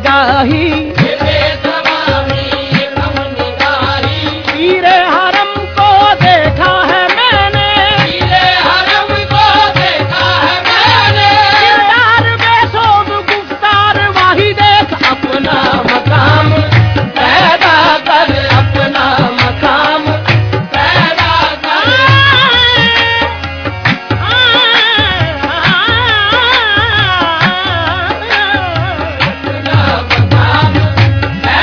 निगाही, पीरे हरम को देखा है मैंने, किरदार बेसोध गुफ्तार वाही देख, अपना मकाम पैदा कर, अपना मकाम पैदा कर। अपना मकाम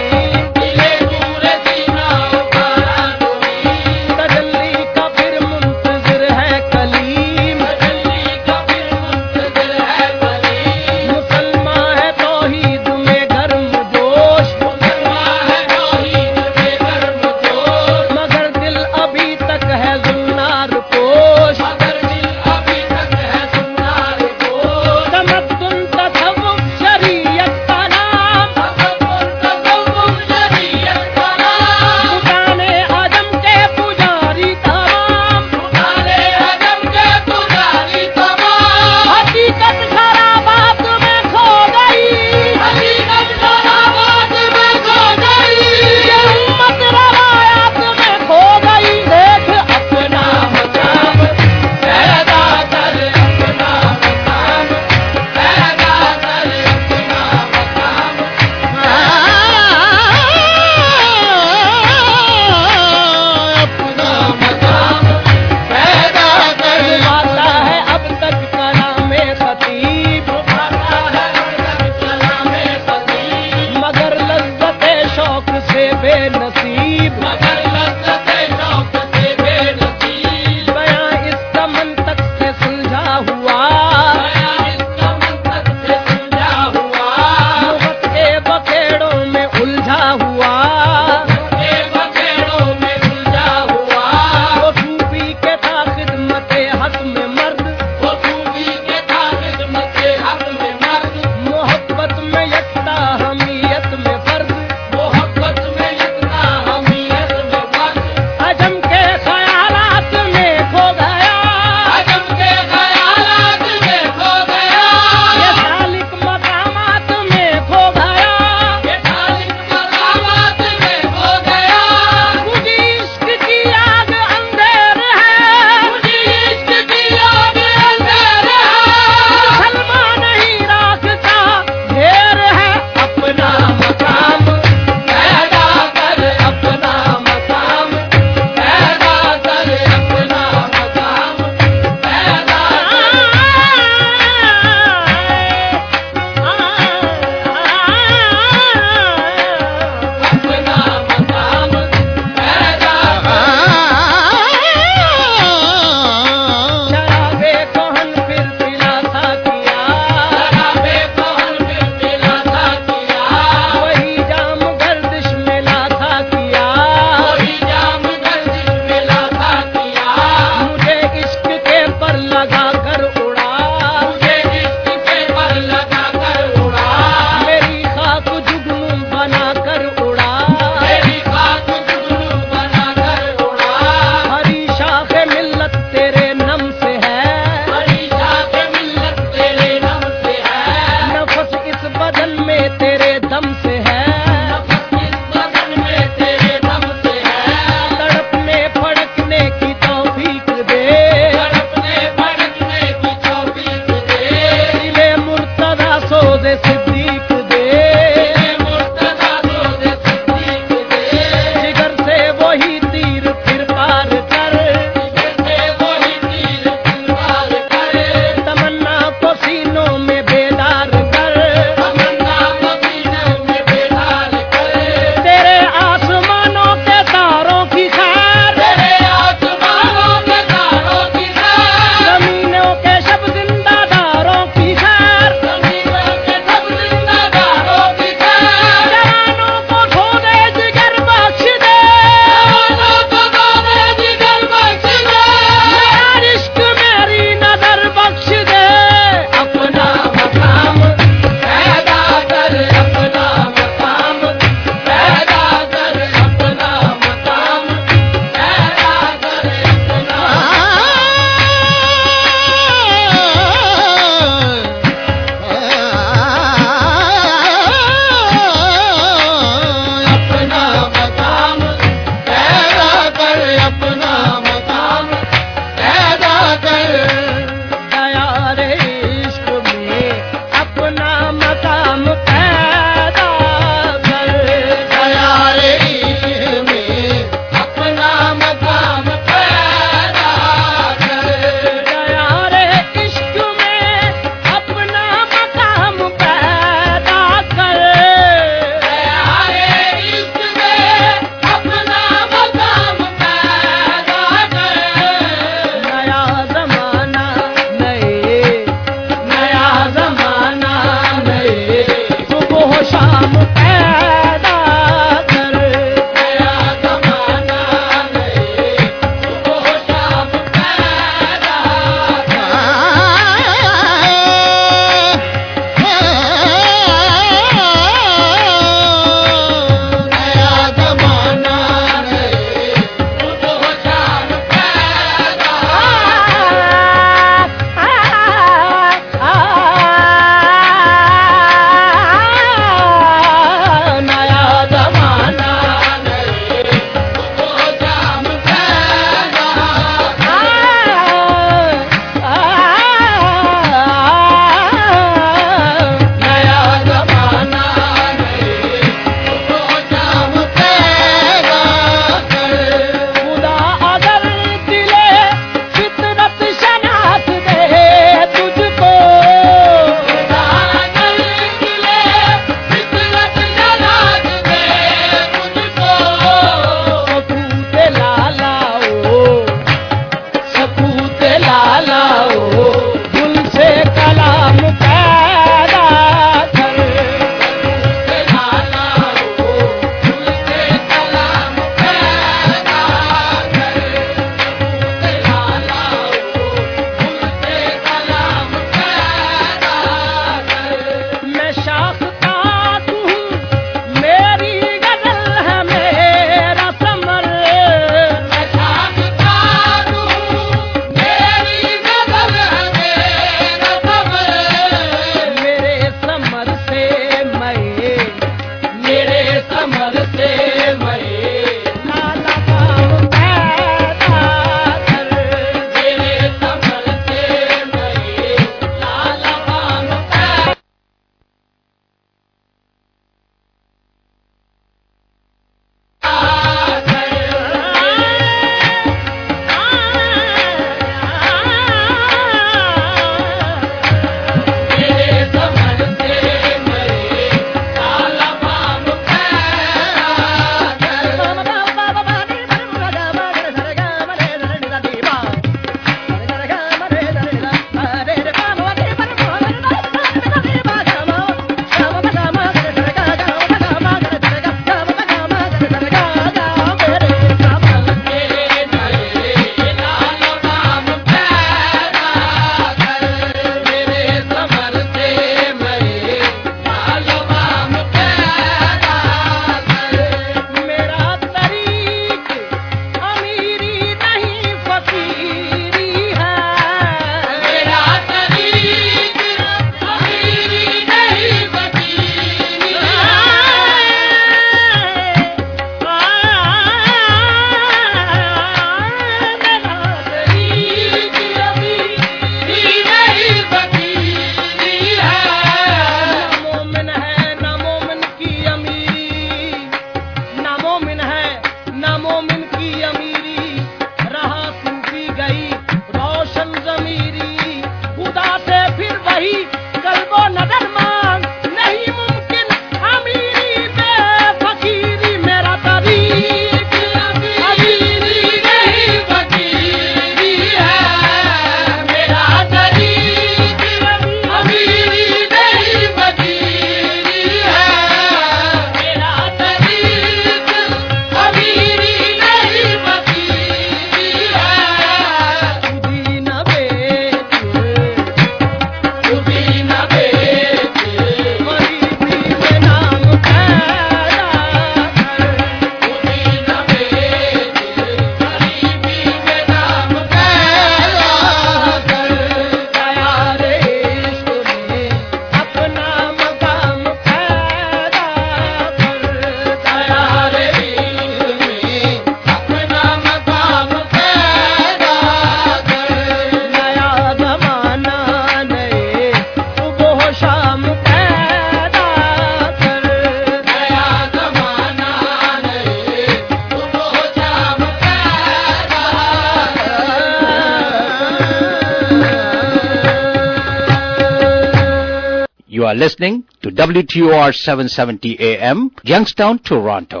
You are listening to WTOR 770 AM, Youngstown, Toronto.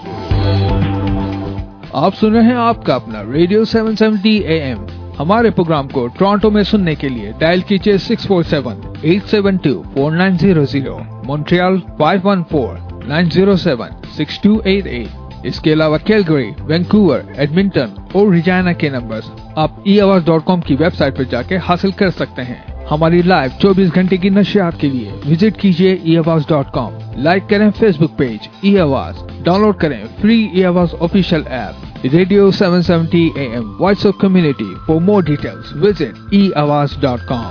आप सुन रहे हैं आपका अपना रेडियो 770 AM। हमारे प्रोग्राम को टोरंटो में सुनने के लिए डायल कीजिए 647-872-4900, मॉन्ट्रियल 514-907-6288। इसके अलावा कैलगरी, वैंकूवर, एडमिंटन और रिजाना के नंबर्स आप eAवाज.com की वेबसाइट पर जाके हासिल कर सकते हैं। हमारी लाइव 24 घंटे की नशियात के लिए विजिट कीजिए eAwaज.com। लाइक करें फेसबुक पेज eAवाज, डाउनलोड करें फ्री eAवाज official app radio 770 AM voice of community. For more details visit eAwaज.com।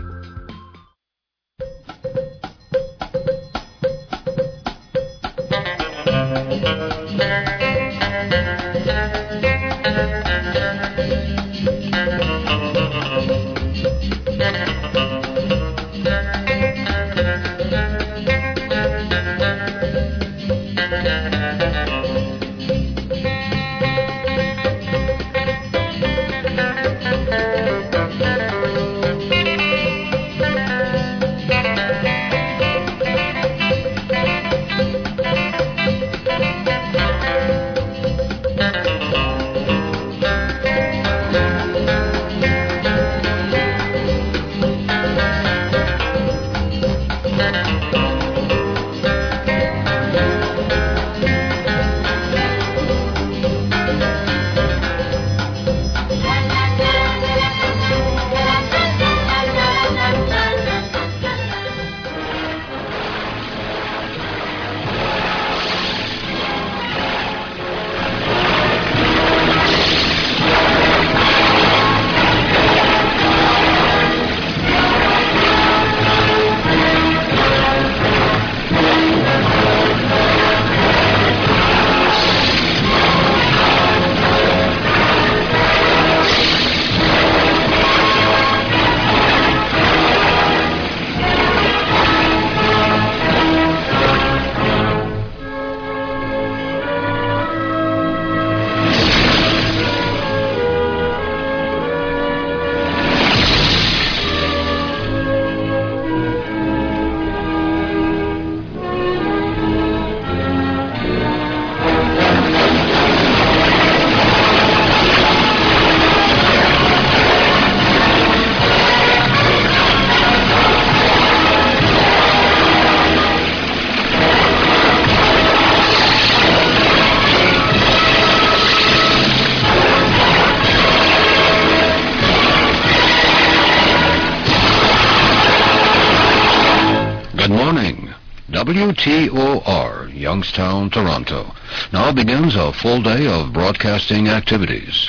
WTOR, Youngstown, Toronto. Now begins a full day of broadcasting activities.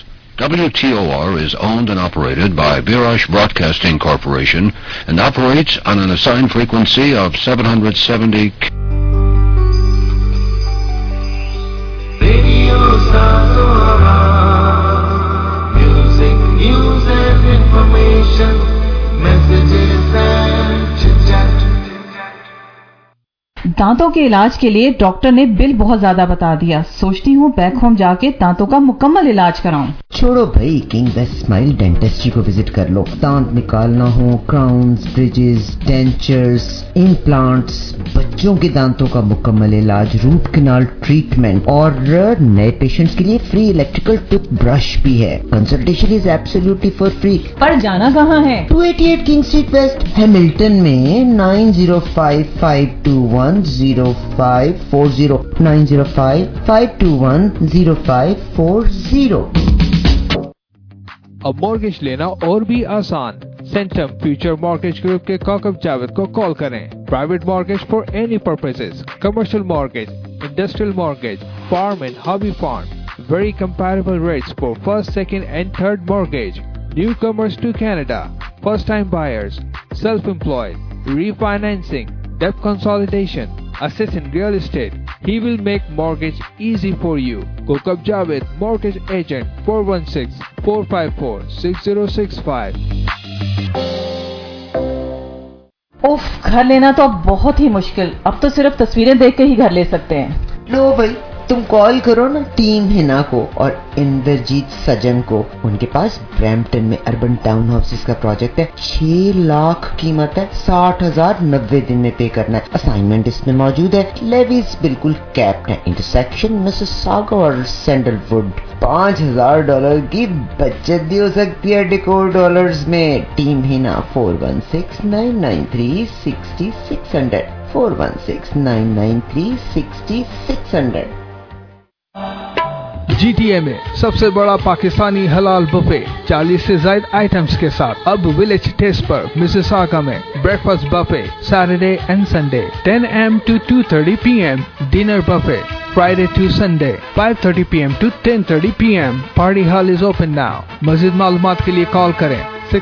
WTOR is owned and operated by Virash Broadcasting Corporation and operates on an assigned frequency of 770 Radio Satora, music, news and information, messages and chit-chat. दांतों के इलाज के लिए doctor ने bill बहुत ज्यादा बता दिया। सोचती हूँ बैक होम जाके दांतों का मुकम्मल इलाज कराऊं। छोड़ो भाई, किंग बेस्ट स्माइल डेंटिस्ट्री को विजिट कर लो। दांत निकालना हो, क्राउन्स, ब्रिजेस, डेंचर्स, इम्प्लांट्स, बच्चों के दांतों का मुकम्मल इलाज, रूट कैनाल ट्रीटमेंट और नए पेशेंट्स के लिए फ्री इलेक्ट्रिकल टूथब्रश भी है। Consultation is absolutely for free. पर जाना कहाँ है? 288 किंग स्ट्रीट वेस्ट, हैमिल्टन में 9055210540 9055210540। अब मॉर्गेज लेना और भी आसान। सेंटम फ्यूचर मॉर्गेज ग्रुप के काकब जावेद को कॉल करें। Private mortgage for any purposes, commercial mortgage, industrial mortgage, farm and hobby farm, very comparable rates for first, second and third mortgage. Newcomers to Canada, first-time buyers, self-employed, refinancing, debt consolidation, assist in real estate. He will make mortgage easy for you. Kokab Javed, Mortgage Agent, 416-454-6065. उफ, घर लेना तो अब बहुत ही मुश्किल। अब तो सिर्फ तस्वीरें देख के ही घर ले सकते हैं। लो भाई, तुम कॉल करो ना टीम हिना को और इंद्रजीत सजन को। उनके पास ब्रैम्पटन में अर्बन टाउन हाउसेस का प्रोजेक्ट है। 6 लाख कीमत है, 60,000 90 दिन में पे करना है। असाइनमेंट इसमें मौजूद है। लेवीज बिल्कुल कैप्ड है। इंटरसेक्शन मिसिसागा और सैंडलवुड। $5,000 की बचत भी हो सकती है डेकोर डॉलर्स में। टीम हिना 416-993-6600 416-993-6600। GTA में सबसे बड़ा पाकिस्तानी हलाल बुफे 40 से ज्यादा आइटम्स के साथ अब विलेज टेस्ट पर मिसिसागा में breakfast buffet Saturday and Sunday 10 AM to 2:30 PM, dinner buffet Friday to Sunday 5:30 PM to 10:30 PM. Party hall is open now. मज़ीद मालूमात के लिए कॉल करें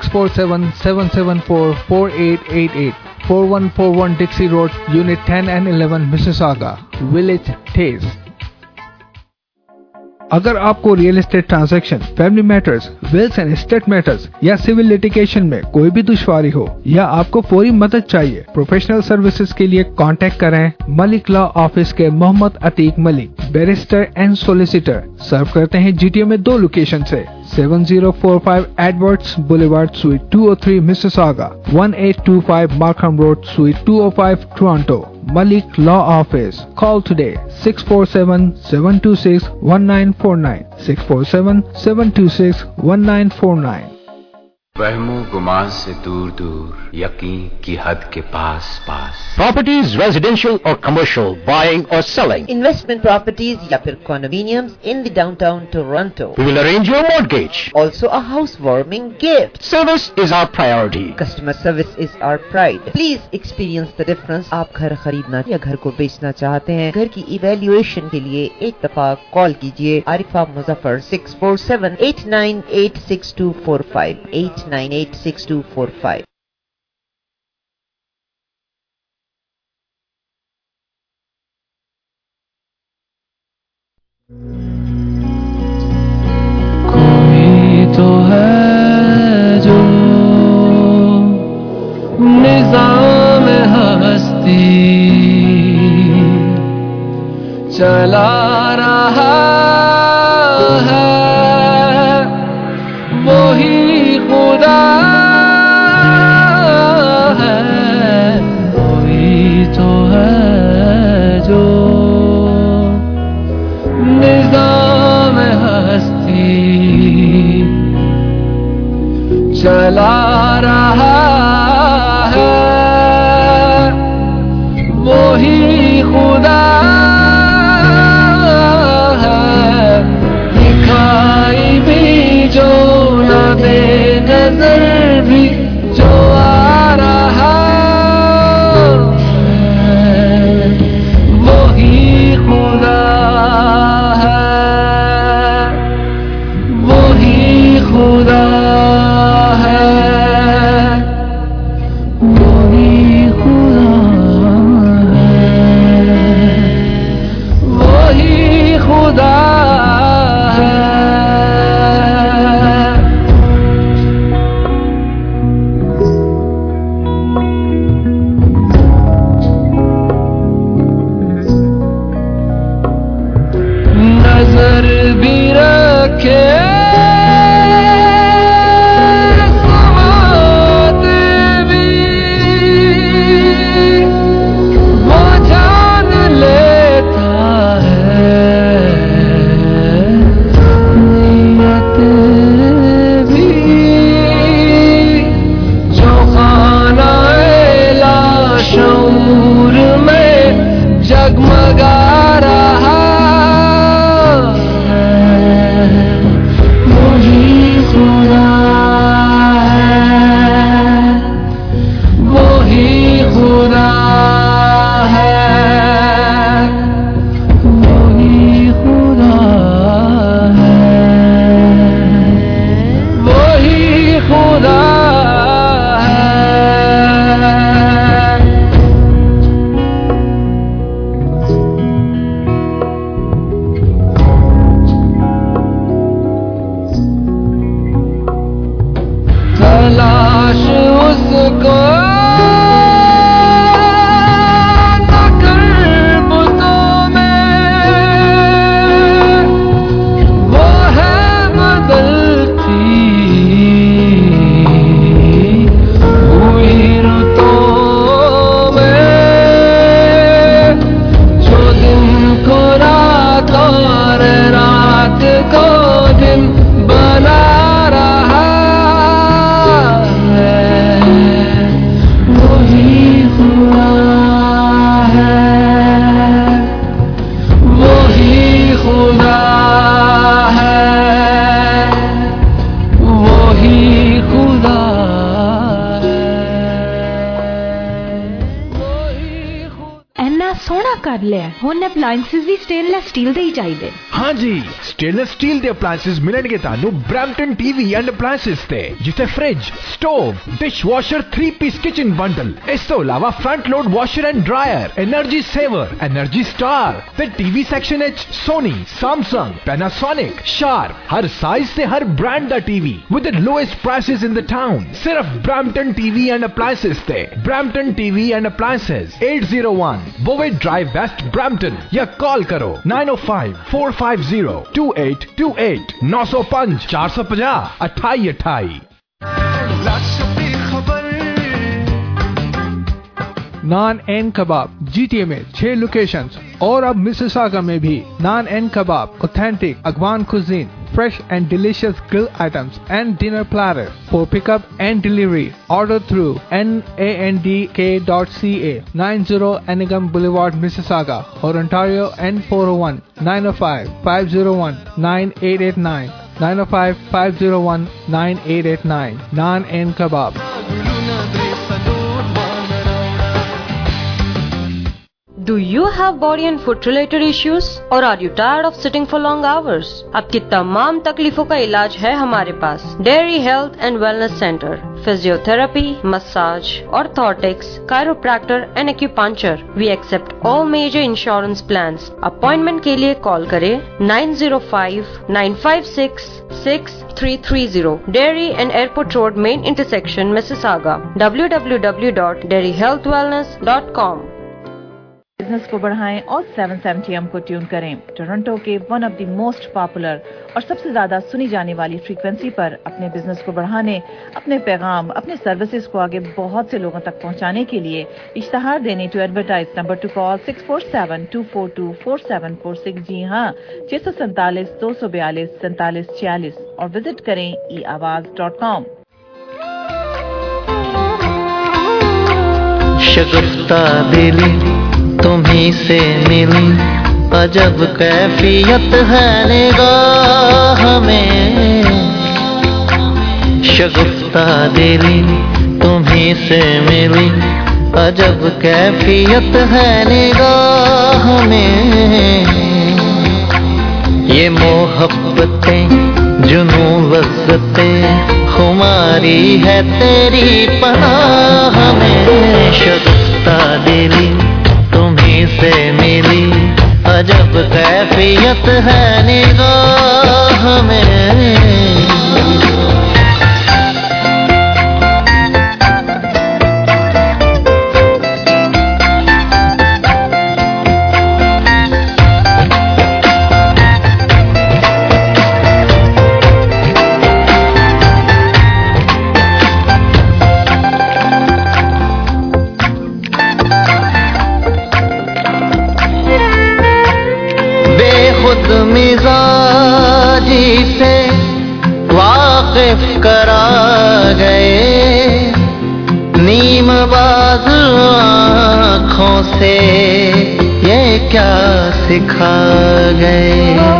647-774-4888 4141 Dixie Road, Unit 10 and 11, Mississauga. Village Taste. अगर आपको real estate transaction, family matters, wills and estate matters या civil litigation में कोई भी दुश्वारी हो या आपको फौरी मदद चाहिए, प्रोफेशनल सर्विसेज के लिए कांटेक्ट करें मलिक लॉ ऑफिस के Mohammad Atiq Malik, barrister and solicitor. Serve करते हैं जीटीए में 2 लोकेशन से 7045 Edwards boulevard, suite 203, Mississauga, 1825 Markham road, suite 205, Toronto. Malik Law Office. Call today 647-726-1949 647-726-1949। वहमो गुमान से दूर दूर, यकीन की हद के पास पास। Properties, residential or commercial, buying or selling. Investment properties या फिर condominiums in the downtown Toronto. We will arrange your mortgage. Also a housewarming gift. Service is our priority. Customer service is our pride. Please experience the difference. आप घर खरीदना या घर को बेचना चाहते हैं, घर की इवैल्यूएशन के लिए एक दफा कॉल कीजिए आरिफा मुजफ्फर 647-898-6245 898-6245। कोई तो है जो निज़ाम हस्ती चला रहा है, वही खुदा है। कोई तो है जो निज़ाम हस्ती चला रहा है, वही खुदा है। दिखाई भी जो न दे नजर भी जो आ रहा है, वही खुदा है, वही खुदा है, वही खुदा है, वही खुदा है। नजर भी रखे समात भी, वो जान लेता है नियत भी, जो खाना-ए लाशऊर में जगमगा रहा है, वही खुदा है, वही खुदा है, वही खुदा है, वही खुदा है। तलाश उसको न कर बुतों में, कर लिया हुण अप्लायंसेस भी स्टेनलेस स्टील दे ही चाहिए। हाँ जी, स्टेनलेस स्टील दे अप्लायंसेस मिलणगे तानू ब्रैम्पटन टीवी एंड अप्लायंसेस ते, जिथे फ्रिज, स्टोव, डिश वॉशर, 3-पीस किचन बंडल, इस तो अलावा front load washer and dryer, energy saver, energy star ते टीवी सेक्शन एच सोनी, सैमसंग, पैनासोनिक, शार्प, हर साइज से हर ब्रांड दा TV with the lowest prices in the town. सिर्फ ब्रैम्पटन टीवी एंड अप्लायंसेस ते। Brampton TV and appliances 801 बोवेट drive west Brampton, या call करो 905-450-2828 905 450 2828। नान एंड कबाब GTA में 6 लोकेशंस और अब मिसिसागा में भी। Naan and kebab, authentic Afghan cuisine, fresh and delicious grill items and dinner platter for pickup and delivery. Order through nandk.ca, 90 Anigam Boulevard, Mississauga, or Ontario, N401 905 501 9889 905 501 9889. Naan and Kebab. Do you have body and foot related issues or are you tired of sitting for long hours? आपकी तमाम तकलीफों का इलाज है हमारे पास। Dairy Health and Wellness Center, Physiotherapy, Massage, Orthotics, Chiropractor and Acupuncture. We accept all major insurance plans. Appointment के लिए call करें 905-956-6330. Dairy and Airport Road Main Intersection, Mississauga. www.dairyhealthwellness.com. Business को बढ़ाएं और 770 AM को ट्यून करें। टोरंटो के one of the most popular और सबसे ज्यादा सुनी जाने वाली फ्रीक्वेंसी पर अपने बिजनेस को बढ़ाने, अपने पैगाम, अपने सर्विसेज को आगे बहुत से लोगों तक पहुंचाने के लिए इश्तहार देने to advertise number to call 647-242-4746। जी हाँ, 647-242-4746 और विजिट करें eawaz.com। शगुफ्ता दिली तुम्हीं से मिली, अजब कैफियत है निगाह में। शगुफ्ता दिली तुम्हीं से मिली, अजब कैफियत है निगाह में। ये मोहब्बतें जुनूं लज़्ज़तें खुमारी है तेरी पनाह में। शगुफ्ता दिली तुम्हीं से मिली, अजब कैफियत है निगाह में। मिजाजी से वाकिफ करा गए, नीम बाज आँखों से ये क्या सिखा गए।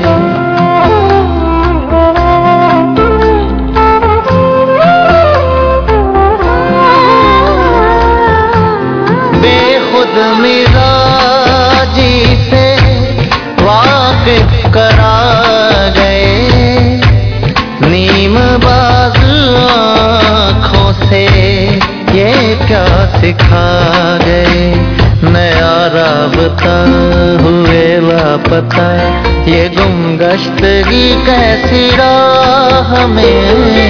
बेखुद मिजाजी से वाकिफ करा गए, नीम बाज आँखों से ये क्या सिखा गए। नया राबता हुए लापता, ये गुमगश्तगी कैसी राह में।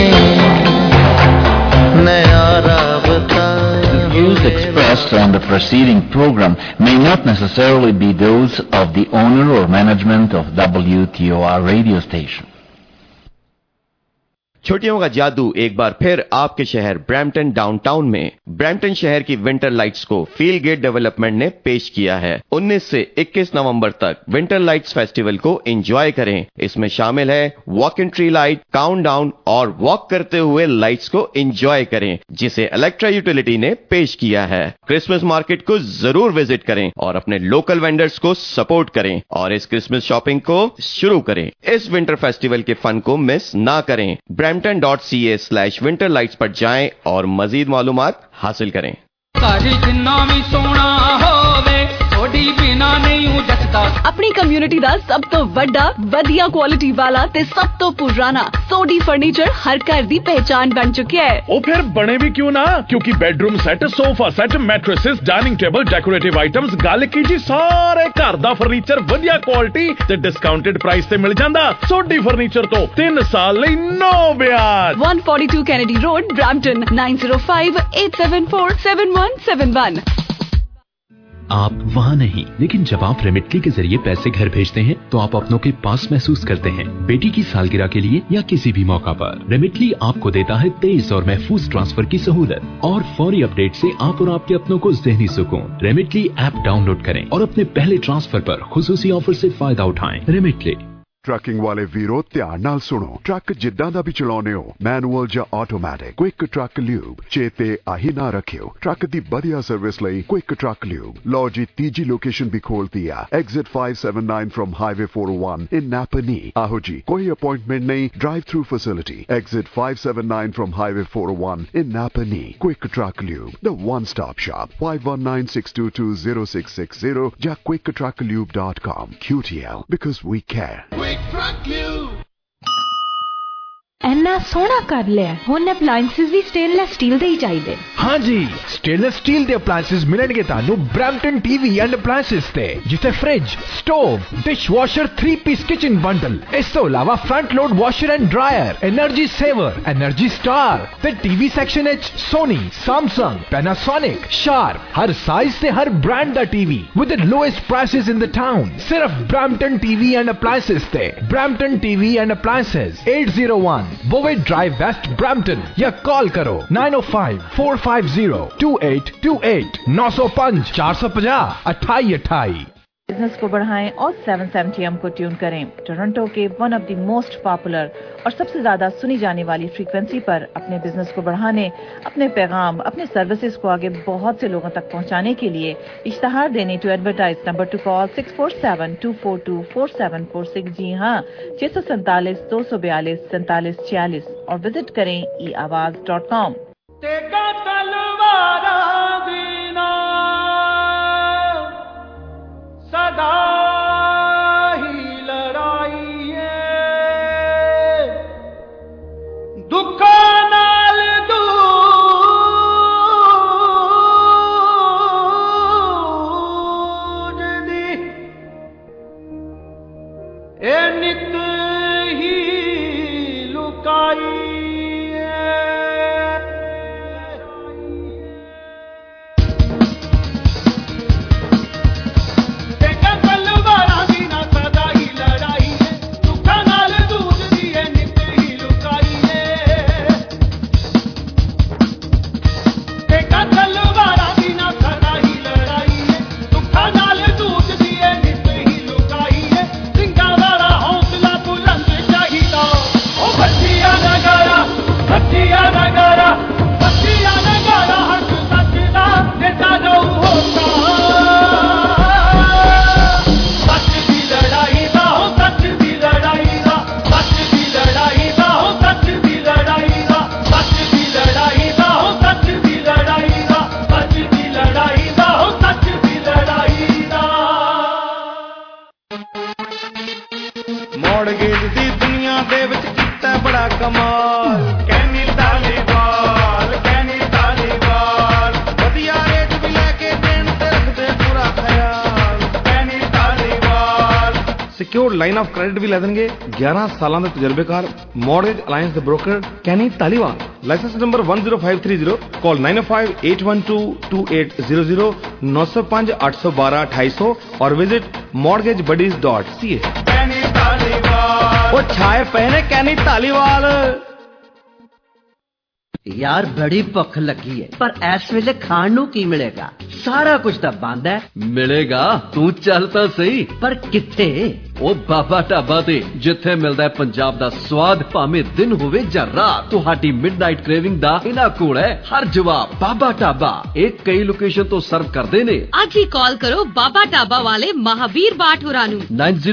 नया राबता। The views expressed on the preceding program may not necessarily be those of the owner or management of WTOR radio station. छुट्टियों का जादू एक बार फिर आपके शहर ब्रैम्पटन डाउनटाउन में। ब्रैम्पटन शहर की विंटर लाइट्स को फील गेट डेवलपमेंट ने पेश किया है। 19 से 21 नवंबर तक विंटर लाइट्स फेस्टिवल को एंजॉय करें। इसमें शामिल है walk in tree light, countdown और वॉक करते हुए लाइट्स को एंजॉय करें, जिसे इलेक्ट्रा यूटिलिटी ने पेश किया है। क्रिसमस मार्केट को जरूर विजिट करें और अपने लोकल वेंडर्स को सपोर्ट करें और इस क्रिसमस शॉपिंग को शुरू करें। इस विंटर फेस्टिवल के फन को मिस ना करें। brampton.ca/winterlights पर जाएं और मजीद मालूमात हासिल करें। सारी जिन्ना भी सोना होवे सोडी बिना नहीं हूं जचदा। अपनी कम्युनिटी दा सब तो वड्डा वधिया क्वालिटी वाला ते सब तो पुराना सोडी फर्नीचर हर घर दी पहचान बन चुका है। ओ फिर बने भी क्यों ना, क्योंकि bedroom set, sofa set, mattresses, dining table, decorative items, गल की जी सारे घर दा फर्नीचर वधिया क्वालिटी ते डिस्काउंटेड प्राइस ते मिल जांदा। सोडी फर्नीचर तो 3 साल लई नो ब्याज। 142 कैनेडी रोड, ब्रैम्पटन 9058747171। आप वहाँ नहीं, लेकिन जब आप रेमिटली के जरिए पैसे घर भेजते हैं तो आप अपनों के पास महसूस करते हैं। बेटी की सालगिरह के लिए या किसी भी मौका पर रेमिटली आपको देता है तेज और महफूज ट्रांसफर की सहूलत और फौरी अपडेट से आप और आपके अपनों को ज़हनी सुकून। रेमिटली ऐप डाउनलोड करें और अपने पहले ट्रांसफर पर खुसूसी ऑफर से फायदा उठाएं। रेमिटली। ट्रकिंग वाले वीरो ध्यान नाल सुनो। ट्रक जिद्दां दा भी चलाउने हो, मैनुअल या ऑटोमैटिक, क्विक ट्रक ल्यूब चेते आही ना रखियो। ट्रक दी बढ़िया सर्विस लई क्विक ट्रक ल्यूब। लो जी तीजी लोकेशन भी खोल दिया, exit 579 from highway 401 in Napanee. आहो जी कोई अपॉइंटमेंट नहीं, drive through facility, exit 579 from highway 401 in Napanee. Quick truck lube, the one stop shop. 5196220660 या quicktrucklube.com। QTL because we care। ਐਨਾ ਸੋਹਣਾ ਕਰ ਲਿਆ, ਹੁਣ ਅਪਲਾਈਐਂਸਸ ਵੀ ਸਟੇਨਲੈਸ ਸਟੀਲ ਦੇ ਹੀ ਚਾਹੀਦੇ। हाँ जी, स्टेनलेस स्टील ਦੇ ਅਪਲਾਈਐਂਸਸ ਮਿਲਣਗੇ ਤੁਹਾਨੂੰ ਬ੍ਰੈਂਪਟਨ ਟੀਵੀ ਐਂਡ ਅਪਲਾਈਐਂਸਸ ਤੇ, ਜਿੱਥੇ fridge, stove, dish washer 3 piece kitchen bundle, ਇਸ ਤੋਂ ਇਲਾਵਾ front load washer and dryer, energy saver, energy star ਤੇ ਟੀਵੀ ਸੈਕਸ਼ਨ ਵਿੱਚ ਸੋਨੀ, ਸੈਮਸੰਗ, ਪੈਨਾਸੋਨਿਕ, ਸ਼ਾਰਪ, ਹਰ ਸਾਈਜ਼ ਤੇ ਹਰ ਬ੍ਰਾਂਡ ਦਾ TV with the lowest prices in the town. ਸਿਰਫ ਬ੍ਰੈਂਪਟਨ ਟੀਵੀ ਐਂਡ ਅਪਲਾਈਐਂਸਸ ਤੇ। Brampton TV and appliances 801 Bowen Drive West, Brampton या call करो 905-450-2828 905 450 2828। बिजनेस को बढ़ाएं और 770 AM को ट्यून करें। टोरंटो के one of the most popular और सबसे ज्यादा सुनी जाने वाली फ्रीक्वेंसी पर अपने बिजनेस को बढ़ाने, अपने पैगाम, अपने सर्विसेज को आगे बहुत से लोगों तक पहुंचाने के लिए इश्तहार देने to advertise number to call 647-242-4746। जी हाँ, 647-242-4746 और विजिट करें eawaz.com। सदा ही लड़ाई है दुखों नाल दूज दी ए नित ही लुकाई ਸਿਕਿਉਰਡ ਲਾਈਨ ਆਫ ਕ੍ਰੈਡਿਟ ਵੀ ਲੈ ਦੇਣਗੇ। 11 ਸਾਲਾਂ ਦਾ ਤਜਰਬੇਕਾਰ ਮੌਰਗੇਜ ਅਲਾਈਅੰਸ ਦੇ broker Kenny Dhaliwal. Licence number 10530। Call 9058122800 905 812 2800 और विजिट mortgagebuddies.ca। ਉਹ ਛਾਏ ਪਏ ਨੇ ਕੈਨੀ ਤਾਲੀਵਾਲ। यार बड़ी भुख लगी है, पर इस वेले खाण नूं की मिलेगा? सारा कुछ तो बंद है। मिलेगा, तू चलता सही। पर किथे? ओ बाबा ढाबा ते, जिथे मिलदा है पंजाब दा स्वाद, भावें दिन होवे जां रात। तुहाडी मिडनाइट क्रेविंग दा इन्हां कोल है हर जवाब। बाबा ढाबा एक कई लोकेशन तो सर्व करदे ने। आज ही कॉल करो बाबा ढाबा वाले महावीर बाट होरां नूं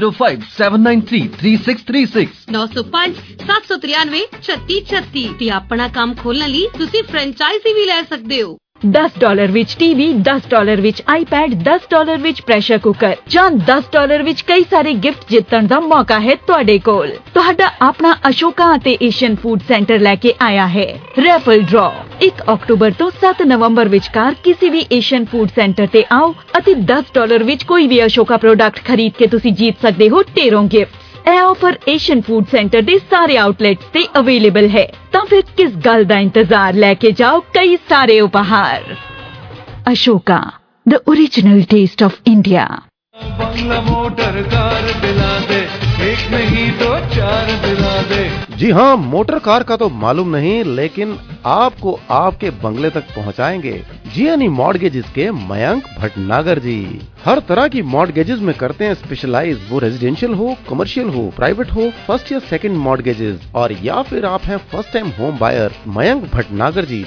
9057933636 905 793 3636 ते अपना काम खोलने ਲਈ ਤੁਸੀਂ फ्रेंचाइजी भी ले सकते हो। $10 ਵਿੱਚ ਟੀਵੀ, $10 ਵਿੱਚ ਆਈਪੈਡ, $10 ਵਿੱਚ ਪ੍ਰੈਸ਼ਰ ਕੁੱਕਰ ਜਾਂ $10 ਵਿੱਚ ਕਈ ਸਾਰੇ ਗਿਫਟ ਜਿੱਤਣ ਦਾ ਮੌਕਾ ਹੈ ਤੁਹਾਡੇ ਕੋਲ। ਤੁਹਾਡਾ ਆਪਣਾ ਅਸ਼ੋਕਾ ਅਤੇ ਏਸ਼ੀਅਨ ਫੂਡ ਸੈਂਟਰ ਲੈ ਕੇ ਆਇਆ ਹੈ ਰੈਫਲ ਡਰਾ। 1 ਅਕਤੂਬਰ ਤੋਂ 7 ਨਵੰਬਰ ਵਿਚਕਾਰ ਕਿਸੇ ਵੀ ਏਸ਼ੀਅਨ ਫੂਡ ਸੈਂਟਰ ਤੇ ਆਓ ਅਤੇ $10 ਵਿੱਚ ਕੋਈ ਵੀ ਅਸ਼ੋਕਾ ਪ੍ਰੋਡਕਟ ਖਰੀਦ ਕੇ ਤੁਸੀਂ जीत सकते हो ढेरों गिफ्ट। यह ऑफर एशियन फूड सेंटर के सारे आउटलेट्स से अवेलेबल है। तो फिर किस गल का इंतजार, लेके जाओ कई सारे उपहार। Ashoka, the original taste of India. बंगला मोटर कार दिला दे, एक नहीं दो चार दिला दे। जी हाँ, मोटर कार का तो मालूम नहीं, लेकिन आपको आपके बंगले तक पहुँचाएंगे जीएनई मॉर्गेजेस के मयंक भटनागर जी। हर तरह की मॉर्गेजेस में करते हैं स्पेशलाइज, वो रेजिडेंशियल हो, कमर्शियल हो, प्राइवेट हो, फर्स्ट या सेकंड मॉर्गेजेस, और या फिर आप हैं first time home buyer. Mayank Bhatnagar ji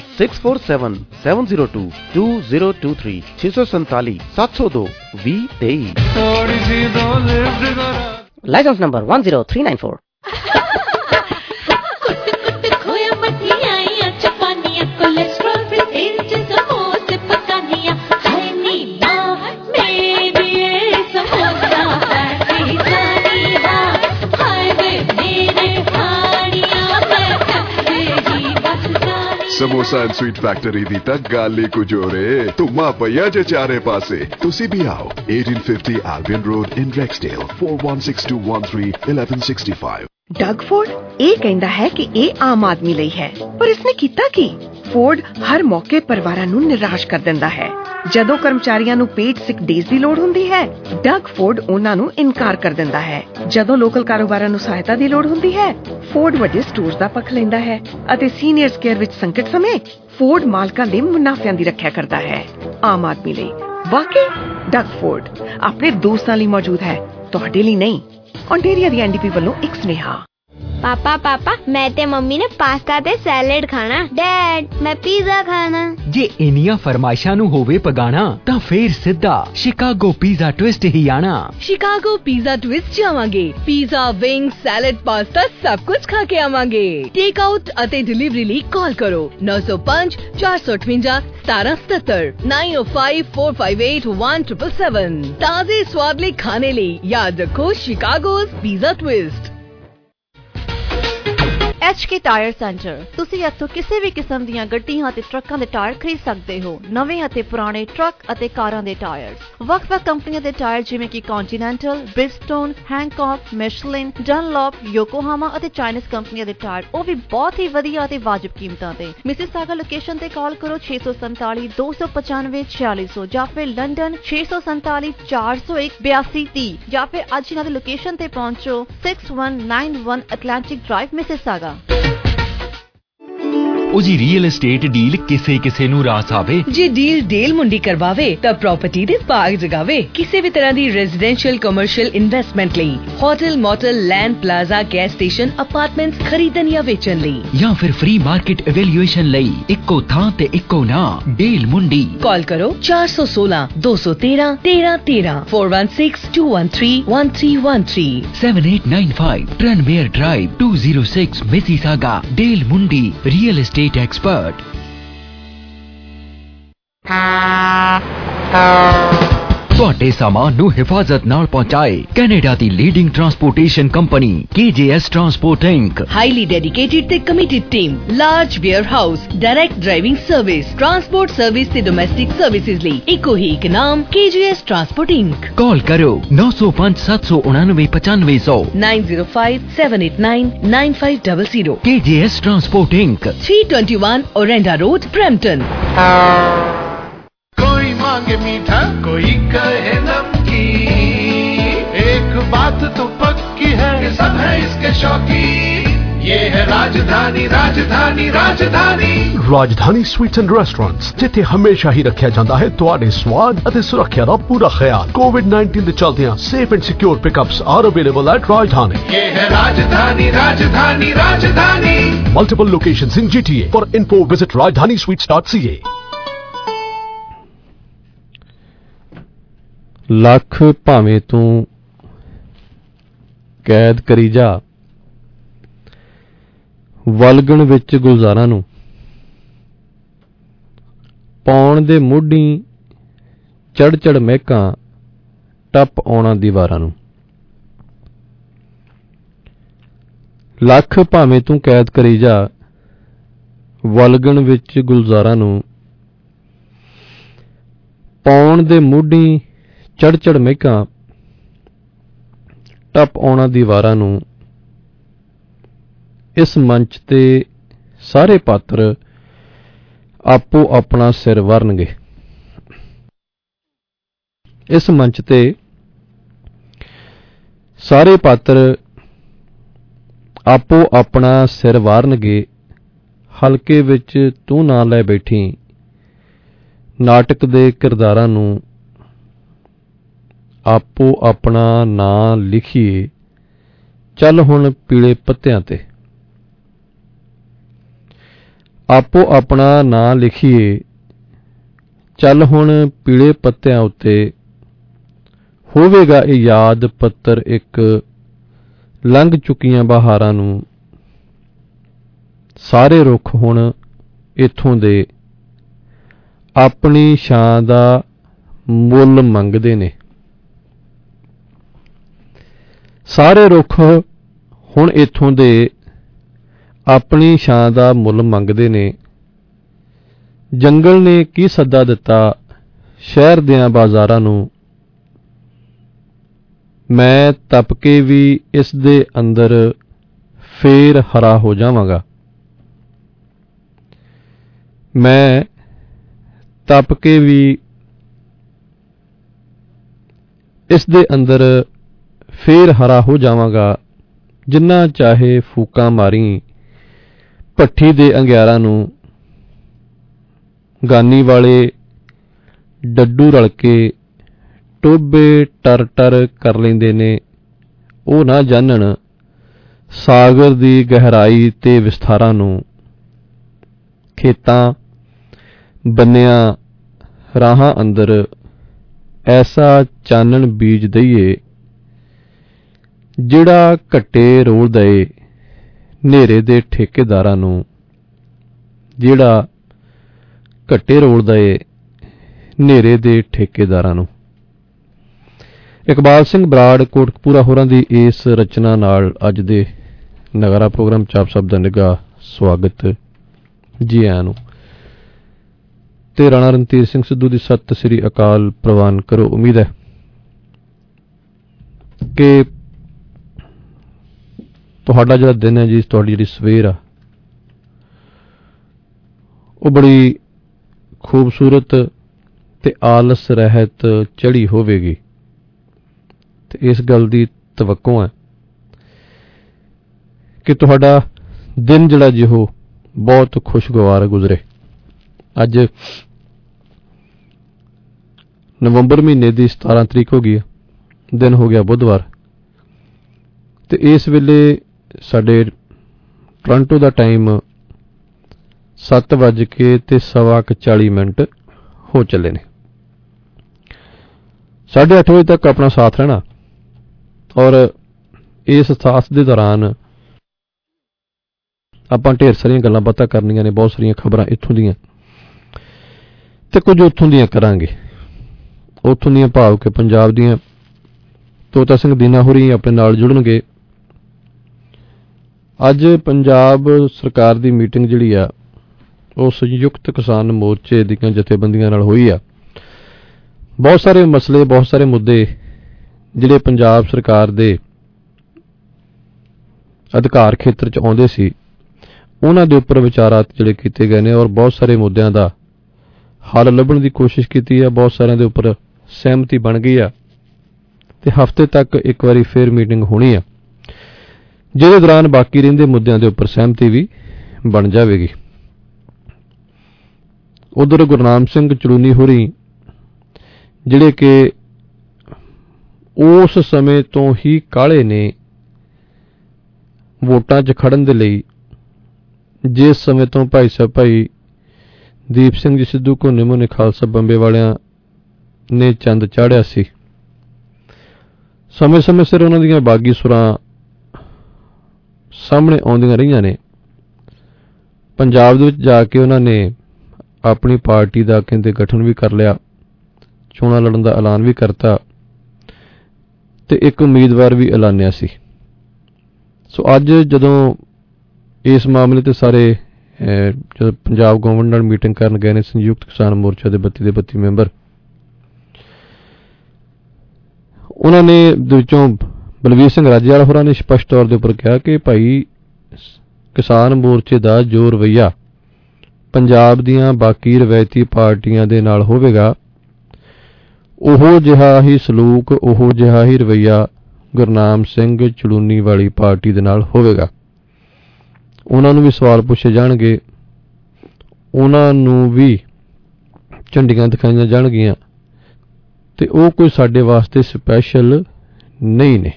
647-702-2023 647 702 2023। Licence number 10394। Samosa and sweet factory दी तक गाली को जोरे तुम्मा पया जे चारे पासे तुसी भी आओ। 1850 Albion Road in Rexdale 4162131165। Doug Ford ਇਹ ਕਹਿੰਦਾ ਹੈ ਕਿ ਇਹ ਆਮ ਆਦਮੀ ਲਈ ਹੈ, ਪਰ ਇਸਨੇ ਕੀਤਾ ਕੀ? ਫੋਰਡ ਹਰ ਮੌਕੇ ਪਰਿਵਾਰਾਂ ਨੂੰ ਨਿਰਾਸ਼ ਕਰ ਦਿੰਦਾ ਹੈ। ਜਦੋਂ ਕਰਮਚਾਰੀਆਂ ਨੂੰ ਪੇਡ ਸਿਕ ਡੇਜ਼ ਦੀ ਲੋੜ ਹੁੰਦੀ ਹੈ, ਡਗ ਫੋਰਡ ਉਹਨਾਂ ਨੂੰ ਇਨਕਾਰ ਕਰ ਦਿੰਦਾ ਹੈ। ਜਦੋਂ ਲੋਕਲ ਕਾਰੋਬਾਰਾਂ ਨੂੰ ਸਹਾਇਤਾ ਦੀ ਲੋੜ ਹੁੰਦੀ ਹੈ, ਫੋਰਡ ਵੱਡੇ ਸਟੋਰਸ ਦਾ ਪੱਖ ਲੈਂਦਾ ਹੈ ਅਤੇ ਸੀਨੀਅਰਸ ਕੇਅਰ ਵਿੱਚ ਸੰਕਟ ਸਮੇਂ ਫੋਰਡ ਮਾਲਕਾਂ ਦੇ ਮੁਨਾਫਿਆਂ ਦੀ ਰੱਖਿਆ ਕਰਦਾ ਹੈ। ਆਮ ਆਦਮੀ ਲਈ ਵਾਕਈ ਡਗ ਫੋਰਡ ਆਪਣੇ ਦੋਸਤਾਂ ਲਈ ਮੌਜੂਦ ਹੈ, ਤੁਹਾਡੇ ਲਈ ਨਹੀਂ। ऑन्टेरियो दी एनडीपी ਵੱਲੋਂ ਇੱਕ ਸੁਨੇਹਾ। पापा मैं ते मम्मी ने पास्ता ते सैलेड खाना। डैड मैं पिज़्ज़ा खाना। जे इनिया फरमाइशां नू होवे पगाना तां फिर सिद्धा शिकागो पिज़्ज़ा ट्विस्ट ही आना। शिकागो पिज़्ज़ा ट्विस्ट जावांगे। पिज़्ज़ा, विंग्स, सैलेड, पास्ता सब कुछ खा के आवांगे। टेक आउट अते डिलीवरी ਲਈ कॉल करो 905 458 1777 905 458 1777। ताजे स्वाद ਲਈ खाने ਲਈ याद रखो शिकागो's pizza twist. HK tyre centre. ਤੁਸੀਂ ਇੱਥੋਂ ਕਿਸੇ ਵੀ ਕਿਸਮ ਦੀਆਂ ਗੱਡੀਆਂ ਅਤੇ ਟਰੱਕਾਂ ਦੇ ਟਾਇਰ ਖਰੀਦ ਸਕਦੇ ਹੋ। ਨਵੇਂ ਅਤੇ ਪੁਰਾਣੇ ਟਰੱਕ ਅਤੇ ਕਾਰਾਂ ਦੇ ਟਾਇਰ, ਵੱਖ-ਵੱਖ ਕੰਪਨੀਆਂ ਦੇ ਟਾਇਰ ਜਿਵੇਂ ਕਿ ਕੌਂਟੀਨੈਂਟਲ, ਬ੍ਰਿਜਸਟੋਨ, ਹੈਂਕੌਕ, ਮਿਸ਼ਲਿਨ, ਡਨਲੌਪ, ਯੋਕੋਹਾਮਾ ਅਤੇ ਚਾਈਨੀਜ਼ ਕੰਪਨੀਆਂ ਦੇ ਟਾਇਰ, ਉਹ ਵੀ ਬਹੁਤ ਹੀ ਵਧੀਆ ਅਤੇ ਵਾਜਬ ਕੀਮਤਾਂ ਤੇ। ਮਿਸੀਸਾਗਾ ਲੋਕੇਸ਼ਨ ਤੇ ਕਾਲ ਕਰੋ 647 295 4600 ਜਾਂ ਫਿਰ ਲੰਡਨ 647 401 8230 ਜਾਂ ਫਿਰ ਅੱਜ ਇਹਨਾਂ ਦੀ ਲੋਕੇਸ਼ਨ ਤੇ ਪਹੁੰਚੋ 6191 ਐਟਲਾਂਟਿਕ ਡਰਾਈਵ ਮਿਸੀਸਾਗਾ। ਉਹਦੀ ਰੀਅਲ ਏਸਟੇਟ ਡੀਲ ਕਿਸੇ ਨੂੰ ਰਾਸ ਆਵੇ। ਜੇ ਡੀਲ ਡੇਲ ਮੁੰਡੀ ਕਰਵਾਵੇ ਤਾਂ ਪ੍ਰਾਪਰਟੀ ਦੇ ਬਾਗ ਜਗਾਵੇ। ਕਿਸੇ ਵੀ ਤਰ੍ਹਾਂ ਦੀ ਰੈਜ਼ੀਡੈਂਸ਼ੀਅਲ ਕਮਰਸ਼ੀਅਲ ਇਨਵੈਸਟਮੈਂਟ ਲਈ hotel, motel, land, plaza, gas station, apartments ਖਰੀਦਣ ਜਾਂ ਵੇਚਣ ਲਈ ਜਾਂ ਫਿਰ ਫ੍ਰੀ ਮਾਰਕੀਟ ਇਵੈਲੂਏਸ਼ਨ ਲਈ ਇੱਕੋ ਥਾਂ ਤੇ ਇੱਕੋ ਨਾਂ ਡੇਲ ਮੁੰਡੀ। ਕਾਲ ਕਰੋ 416 213 1313 416 213 1313 7895 Tranmere Drive 206 Mississauga। Dale Mundi real estate expert. ਤੁਹਾਡੇ ਸਾਮਾਨ ਨੂੰ ਹਿਫਾਜ਼ਤ ਨਾਲ ਪਹੁੰਚਾਏ ਕੈਨੇਡਾ ਦੀ leading transportation company KJS Transport Inc। Highly dedicated ਤੇ committed team, large warehouse, direct driving service, transport service ਤੇ ਡੋਮੈਸਟਿਕ ਸਰਵਿਸਿਜ਼ ਲਈ ਇੱਕੋ ਹੀ ਇੱਕ ਨਾਮ KJS Transport Inc। ਕਾਲ ਕਰੋ 905 799 9500 905 789 9500। KJS Transport Inc 321 Orenda road, Brampton. कोई मांगे मीठा, कोई कहे नमकीन, एक बात तो पक्की है कि सब है इसके शौकीन। ये है राजधानी, राजधानी, राजधानी। राजधानी स्वीट्स एंड रेस्टोरेंट्स, जिथे हमेशा ही रखा जाता है तुहाडे स्वाद और सुरक्षा का पूरा ख्याल। कोविड-19 के चलते safe and secure pickups are available at Rajdhani. ये है राजधानी, राजधानी, राजधानी। Multiple locations in GTA. For info visit rajdanisweets.ca। Lakh ਭਾਵੇਂ ਤੂੰ ਕੈਦ ਕਰੀ ਜਾ, ਵਲਗਣ ਵਿੱਚ ਗੁਲਜ਼ਾਰਾਂ ਨੂੰ ਪੌਣ ਦੇ ਮੋਢੀ ਚੜ ਚੜ ਮਹਿਕਾਂ ਟੱਪ ਆਉਣਾ ਦੀਵਾਰਾਂ ਨੂੰ। ਲੱਖ ਭਾਵੇਂ ਤੂੰ ਕੈਦ ਕਰੀ ਜਾ ਵਲਗਣ ਵਿੱਚ ਗੁਲਜ਼ਾਰਾਂ ਨੂੰ। ਪੌਣ ਦੇ ਮੋਢੀ ਚੜ ਚੜ ਮਹਿਕਾਂ ਟੱਪ ਆਉਣਾ ਦੀਵਾਰਾਂ ਨੂੰ। ਇਸ ਮੰਚ ਤੇ ਸਾਰੇ ਪਾਤਰ ਆਪੋ ਆਪਣਾ ਸਿਰ ਵਾਰਨਗੇ। ਇਸ ਮੰਚ ਤੇ ਸਾਰੇ ਪਾਤਰ ਆਪੋ ਆਪਣਾ ਸਿਰ ਵਾਰਨਗੇ। ਹਲਕੇ ਵਿੱਚ ਤੂੰ ਨਾ ਲੈ ਬੈਠੀ ਨਾਟਕ ਦੇ ਕਿਰਦਾਰਾਂ ਨੂੰ। ਆਪੋ ਆਪਣਾ ਨਾਂ ਲਿਖੀਏ ਚੱਲ ਹੁਣ ਪੀਲੇ ਪੱਤਿਆਂ ਤੇ। ਆਪੋ ਆਪਣਾ ਨਾਂ ਲਿਖੀਏ ਚੱਲ ਹੁਣ ਪੀਲੇ ਪੱਤਿਆਂ ਉੱਤੇ। ਹੋਵੇਗਾ ਇਹ ਯਾਦ ਪੱਤਰ ਇੱਕ ਲੰਘ ਚੁੱਕੀਆਂ ਬਹਾਰਾਂ ਨੂੰ। ਸਾਰੇ ਰੁੱਖ ਹੁਣ ਇੱਥੋਂ ਦੇ ਆਪਣੀ ਛਾਂ ਦਾ ਮੁੱਲ ਮੰਗਦੇ ਨੇ। ਸਾਰੇ ਰੁੱਖ ਹੁਣ ਇੱਥੋਂ ਦੇ ਆਪਣੀ ਛਾਂ ਦਾ ਮੁੱਲ ਮੰਗਦੇ ਨੇ। ਜੰਗਲ ਨੇ ਕੀ ਸੱਦਾ ਦਿੱਤਾ ਸ਼ਹਿਰ ਦਿਆਂ ਬਾਜ਼ਾਰਾਂ ਨੂੰ। ਮੈਂ ਤਪ ਕੇ ਵੀ ਇਸ ਦੇ ਅੰਦਰ ਫੇਰ ਹਰਾ ਹੋ ਜਾਵਾਂਗਾ। ਮੈਂ ਤਪ ਕੇ ਵੀ ਇਸ ਦੇ ਅੰਦਰ ਫੇਰ ਹਰਾ ਹੋ ਜਾਵਾਂਗਾ। ਜਿੰਨਾ ਚਾਹੇ ਫੂਕਾਂ ਮਾਰੀ ਭੱਠੀ ਦੇ ਅੰਗਿਆਰਾਂ ਨੂੰ। ਗਾਨੀ ਵਾਲੇ ਡੱਡੂ ਰਲ ਕੇ ਟੋਬੇ ਟਰ ਟਰ ਕਰ ਲੈਂਦੇ ਨੇ। ਉਹ ਨਾ ਜਾਣਨ ਸਾਗਰ ਦੀ ਗਹਿਰਾਈ ਤੇ ਵਿਸਥਾਰਾਂ ਨੂੰ। ਖੇਤਾਂ ਬੰਨਿਆਂ ਰਾਹਾਂ ਅੰਦਰ ਐਸਾ ਚਾਨਣ ਬੀਜ ਦਈਏ ਜਿਹੜਾ ਘੱਟੇ ਰੋਲ ਦਏ ਹਨੇਰੇ ਦੇ ਠੇਕੇਦਾਰਾਂ ਨੂੰ। ਜਿਹੜਾ ਘੱਟੇ ਰੋਲ ਦਏ ਹਨੇਰੇ ਦੇ ਠੇਕੇਦਾਰਾਂ ਨੂੰ। ਇਕਬਾਲ ਸਿੰਘ ਬਰਾੜ ਕੋਟਕਪੂਰਾ ਹੋਰਾਂ ਦੀ ਇਸ ਰਚਨਾ ਨਾਲ ਅੱਜ ਦੇ ਨਗਾਰਾ ਪ੍ਰੋਗਰਾਮ ਚ ਆਪ ਸਭ ਦਾ ਨਿੱਘਾ ਸਵਾਗਤ ਜੀ ਆਇਆਂ ਨੂੰ। ਤੇ ਰਾਣਾ ਰਣਧੀਰ ਸਿੰਘ ਸਿੱਧੂ ਦੀ ਸਤਿ ਸ੍ਰੀ ਅਕਾਲ ਪ੍ਰਵਾਨ ਕਰੋ। ਉਮੀਦ ਹੈ ਕਿ ਤੁਹਾਡਾ ਜਿਹੜਾ ਦਿਨ ਹੈ ਜੀ, ਤੁਹਾਡੀ ਜਿਹੜੀ ਸਵੇਰ ਆ ਉਹ ਬੜੀ ਖੂਬਸੂਰਤ ਤੇ ਆਲਸ ਰਹਿਤ ਚੜ੍ਹੀ ਹੋਵੇਗੀ। ਤੇ ਇਸ ਗੱਲ ਦੀ ਤਵੱਕੋ ਹੈ ਕਿ ਤੁਹਾਡਾ ਦਿਨ ਜਿਹੜਾ ਜੀ ਉਹ ਬਹੁਤ ਖੁਸ਼ਗਵਾਰ ਗੁਜ਼ਰੇ। ਅੱਜ ਨਵੰਬਰ ਮਹੀਨੇ ਦੀ 17 ਤਰੀਕ ਹੋ ਗਈ ਹੈ। ਦਿਨ ਹੋ ਗਿਆ ਬੁੱਧਵਾਰ। ਤੇ ਇਸ ਵੇਲੇ ਸਾਡੇ ਟੋਰਾਂਟੋ ਦਾ ਟਾਈਮ 7:40 ਹੋ ਚੱਲੇ ਨੇ। 8:30 ਵਜੇ ਤੱਕ ਆਪਣਾ ਸਾਥ ਰਹਿਣਾ ਔਰ ਇਸ ਸਾਥ ਦੇ ਦੌਰਾਨ ਆਪਾਂ ਢੇਰ ਸਾਰੀਆਂ ਗੱਲਾਂ ਬਾਤਾਂ ਕਰਨੀਆਂ ਨੇ। ਬਹੁਤ ਸਾਰੀਆਂ ਖਬਰਾਂ ਇੱਥੋਂ ਦੀਆਂ ਤੇ ਕੁਝ ਉੱਥੋਂ ਦੀਆਂ ਕਰਾਂਗੇ। ਉੱਥੋਂ ਦੀਆਂ ਭਾਵ ਕਿ ਪੰਜਾਬ ਦੀਆਂ ਤੋਤਾ ਸਿੰਘ ਦੀਨਾ ਹੋਰੀ ਆਪਣੇ ਨਾਲ ਜੁੜਨਗੇ। ਅੱਜ ਪੰਜਾਬ ਸਰਕਾਰ ਦੀ ਮੀਟਿੰਗ ਜਿਹੜੀ ਆ ਉਹ ਸੰਯੁਕਤ ਕਿਸਾਨ ਮੋਰਚੇ ਦੀਆਂ ਜਥੇਬੰਦੀਆਂ ਨਾਲ ਹੋਈ ਆ। ਬਹੁਤ ਸਾਰੇ ਮਸਲੇ, ਬਹੁਤ ਸਾਰੇ ਮੁੱਦੇ ਜਿਹੜੇ ਪੰਜਾਬ ਸਰਕਾਰ ਦੇ ਅਧਿਕਾਰ ਖੇਤਰ ਚ ਆਉਂਦੇ ਸੀ ਉਹਨਾਂ ਦੇ ਉੱਪਰ ਵਿਚਾਰਾਤ ਜਿਹੜੇ ਕੀਤੇ ਗਏ ਨੇ ਔਰ ਬਹੁਤ ਸਾਰੇ ਮੁੱਦਿਆਂ ਦਾ ਹੱਲ ਲੱਭਣ ਦੀ ਕੋਸ਼ਿਸ਼ ਕੀਤੀ ਆ। ਬਹੁਤ ਸਾਰਿਆਂ ਦੇ ਉੱਪਰ ਸਹਿਮਤੀ ਬਣ ਗਈ ਆ ਤੇ ਹਫ਼ਤੇ ਤੱਕ ਇੱਕ ਵਾਰੀ ਫੇਰ ਮੀਟਿੰਗ ਹੋਣੀ ਆ, ਜਿਹਦੇ ਦੌਰਾਨ ਬਾਕੀ ਰਹਿੰਦੇ ਮੁੱਦਿਆਂ ਦੇ ਉੱਪਰ ਸਹਿਮਤੀ ਵੀ ਬਣ ਜਾਵੇਗੀ। ਉਧਰ ਗੁਰਨਾਮ ਸਿੰਘ ਚੜੂਨੀ ਹੋਰੀ ਜਿਹੜੇ ਕਿ ਉਸ ਸਮੇਂ ਤੋਂ ਹੀ ਕਾਹਲੇ ਨੇ ਵੋਟਾਂ 'ਚ ਖੜਨ ਦੇ ਲਈ, ਜਿਸ ਸਮੇਂ ਤੋਂ ਭਾਈ ਸਾਹਿਬ ਭਾਈ ਦੀਪ ਸਿੰਘ ਜੀ ਸਿੱਧੂ ਕੋ ਨਿਮੋ ਨੇ ਖਾਲਸਾ ਬੰਬੇ ਵਾਲਿਆਂ ਨੇ ਚੰਦ ਚਾੜਿਆ ਸੀ, ਸਮੇਂ ਸਮੇਂ ਸਿਰ ਉਹਨਾਂ ਦੀਆਂ ਬਾਗੀ ਸੁਰਾਂ ਸਾਹਮਣੇ ਆਉਂਦੀਆਂ ਰਹੀਆਂ ਨੇ। ਪੰਜਾਬ ਦੇ ਵਿੱਚ ਜਾ ਕੇ ਉਹਨਾਂ ਨੇ ਆਪਣੀ ਪਾਰਟੀ ਦਾ ਕਹਿੰਦੇ ਗਠਨ ਵੀ ਕਰ ਲਿਆ, ਚੋਣਾਂ ਲੜਨ ਦਾ ਐਲਾਨ ਵੀ ਕਰਤਾ ਤੇ ਇੱਕ ਉਮੀਦਵਾਰ ਵੀ ਐਲਾਨਿਆ ਸੀ। ਸੋ ਅੱਜ ਜਦੋਂ ਇਸ ਮਾਮਲੇ ਤੇ ਸਾਰੇ ਜਦੋਂ ਪੰਜਾਬ ਗਵਰਨਮੈਂਟ ਨਾਲ ਮੀਟਿੰਗ ਕਰਨ ਗਏ ਨੇ ਸੰਯੁਕਤ ਕਿਸਾਨ ਮੋਰਚਾ ਦੇ 32 ਦੇ 32 ਮੈਂਬਰ, ਉਹਨਾਂ ਨੇ ਵਿੱਚੋਂ ਬਲਵੀਰ ਸਿੰਘ ਰਾਜੇਵਾਲਾ ਹੋਰਾਂ ਨੇ ਸਪਸ਼ਟ ਤੌਰ ਦੇ ਉੱਪਰ ਕਿਹਾ ਕਿ ਭਾਈ ਕਿਸਾਨ ਮੋਰਚੇ ਦਾ ਜੋ ਰਵੱਈਆ ਪੰਜਾਬ ਦੀਆਂ ਬਾਕੀ ਰਵਾਇਤੀ ਪਾਰਟੀਆਂ ਦੇ ਨਾਲ ਹੋਵੇਗਾ, ਉਹੋ ਜਿਹਾ ਹੀ ਸਲੂਕ, ਉਹੋ ਜਿਹਾ ਹੀ ਰਵੱਈਆ ਗੁਰਨਾਮ ਸਿੰਘ ਚੜੂਨੀ ਵਾਲੀ ਪਾਰਟੀ ਦੇ ਨਾਲ ਹੋਵੇਗਾ। ਉਹਨਾਂ ਨੂੰ ਵੀ ਸਵਾਲ ਪੁੱਛੇ ਜਾਣਗੇ, ਉਹਨਾਂ ਨੂੰ ਵੀ ਝੰਡੀਆਂ ਦਿਖਾਈਆਂ ਜਾਣਗੀਆਂ ਤੇ ਉਹ ਕੋਈ ਸਾਡੇ ਵਾਸਤੇ ਸਪੈਸ਼ਲ ਨਹੀਂ ਨੇ।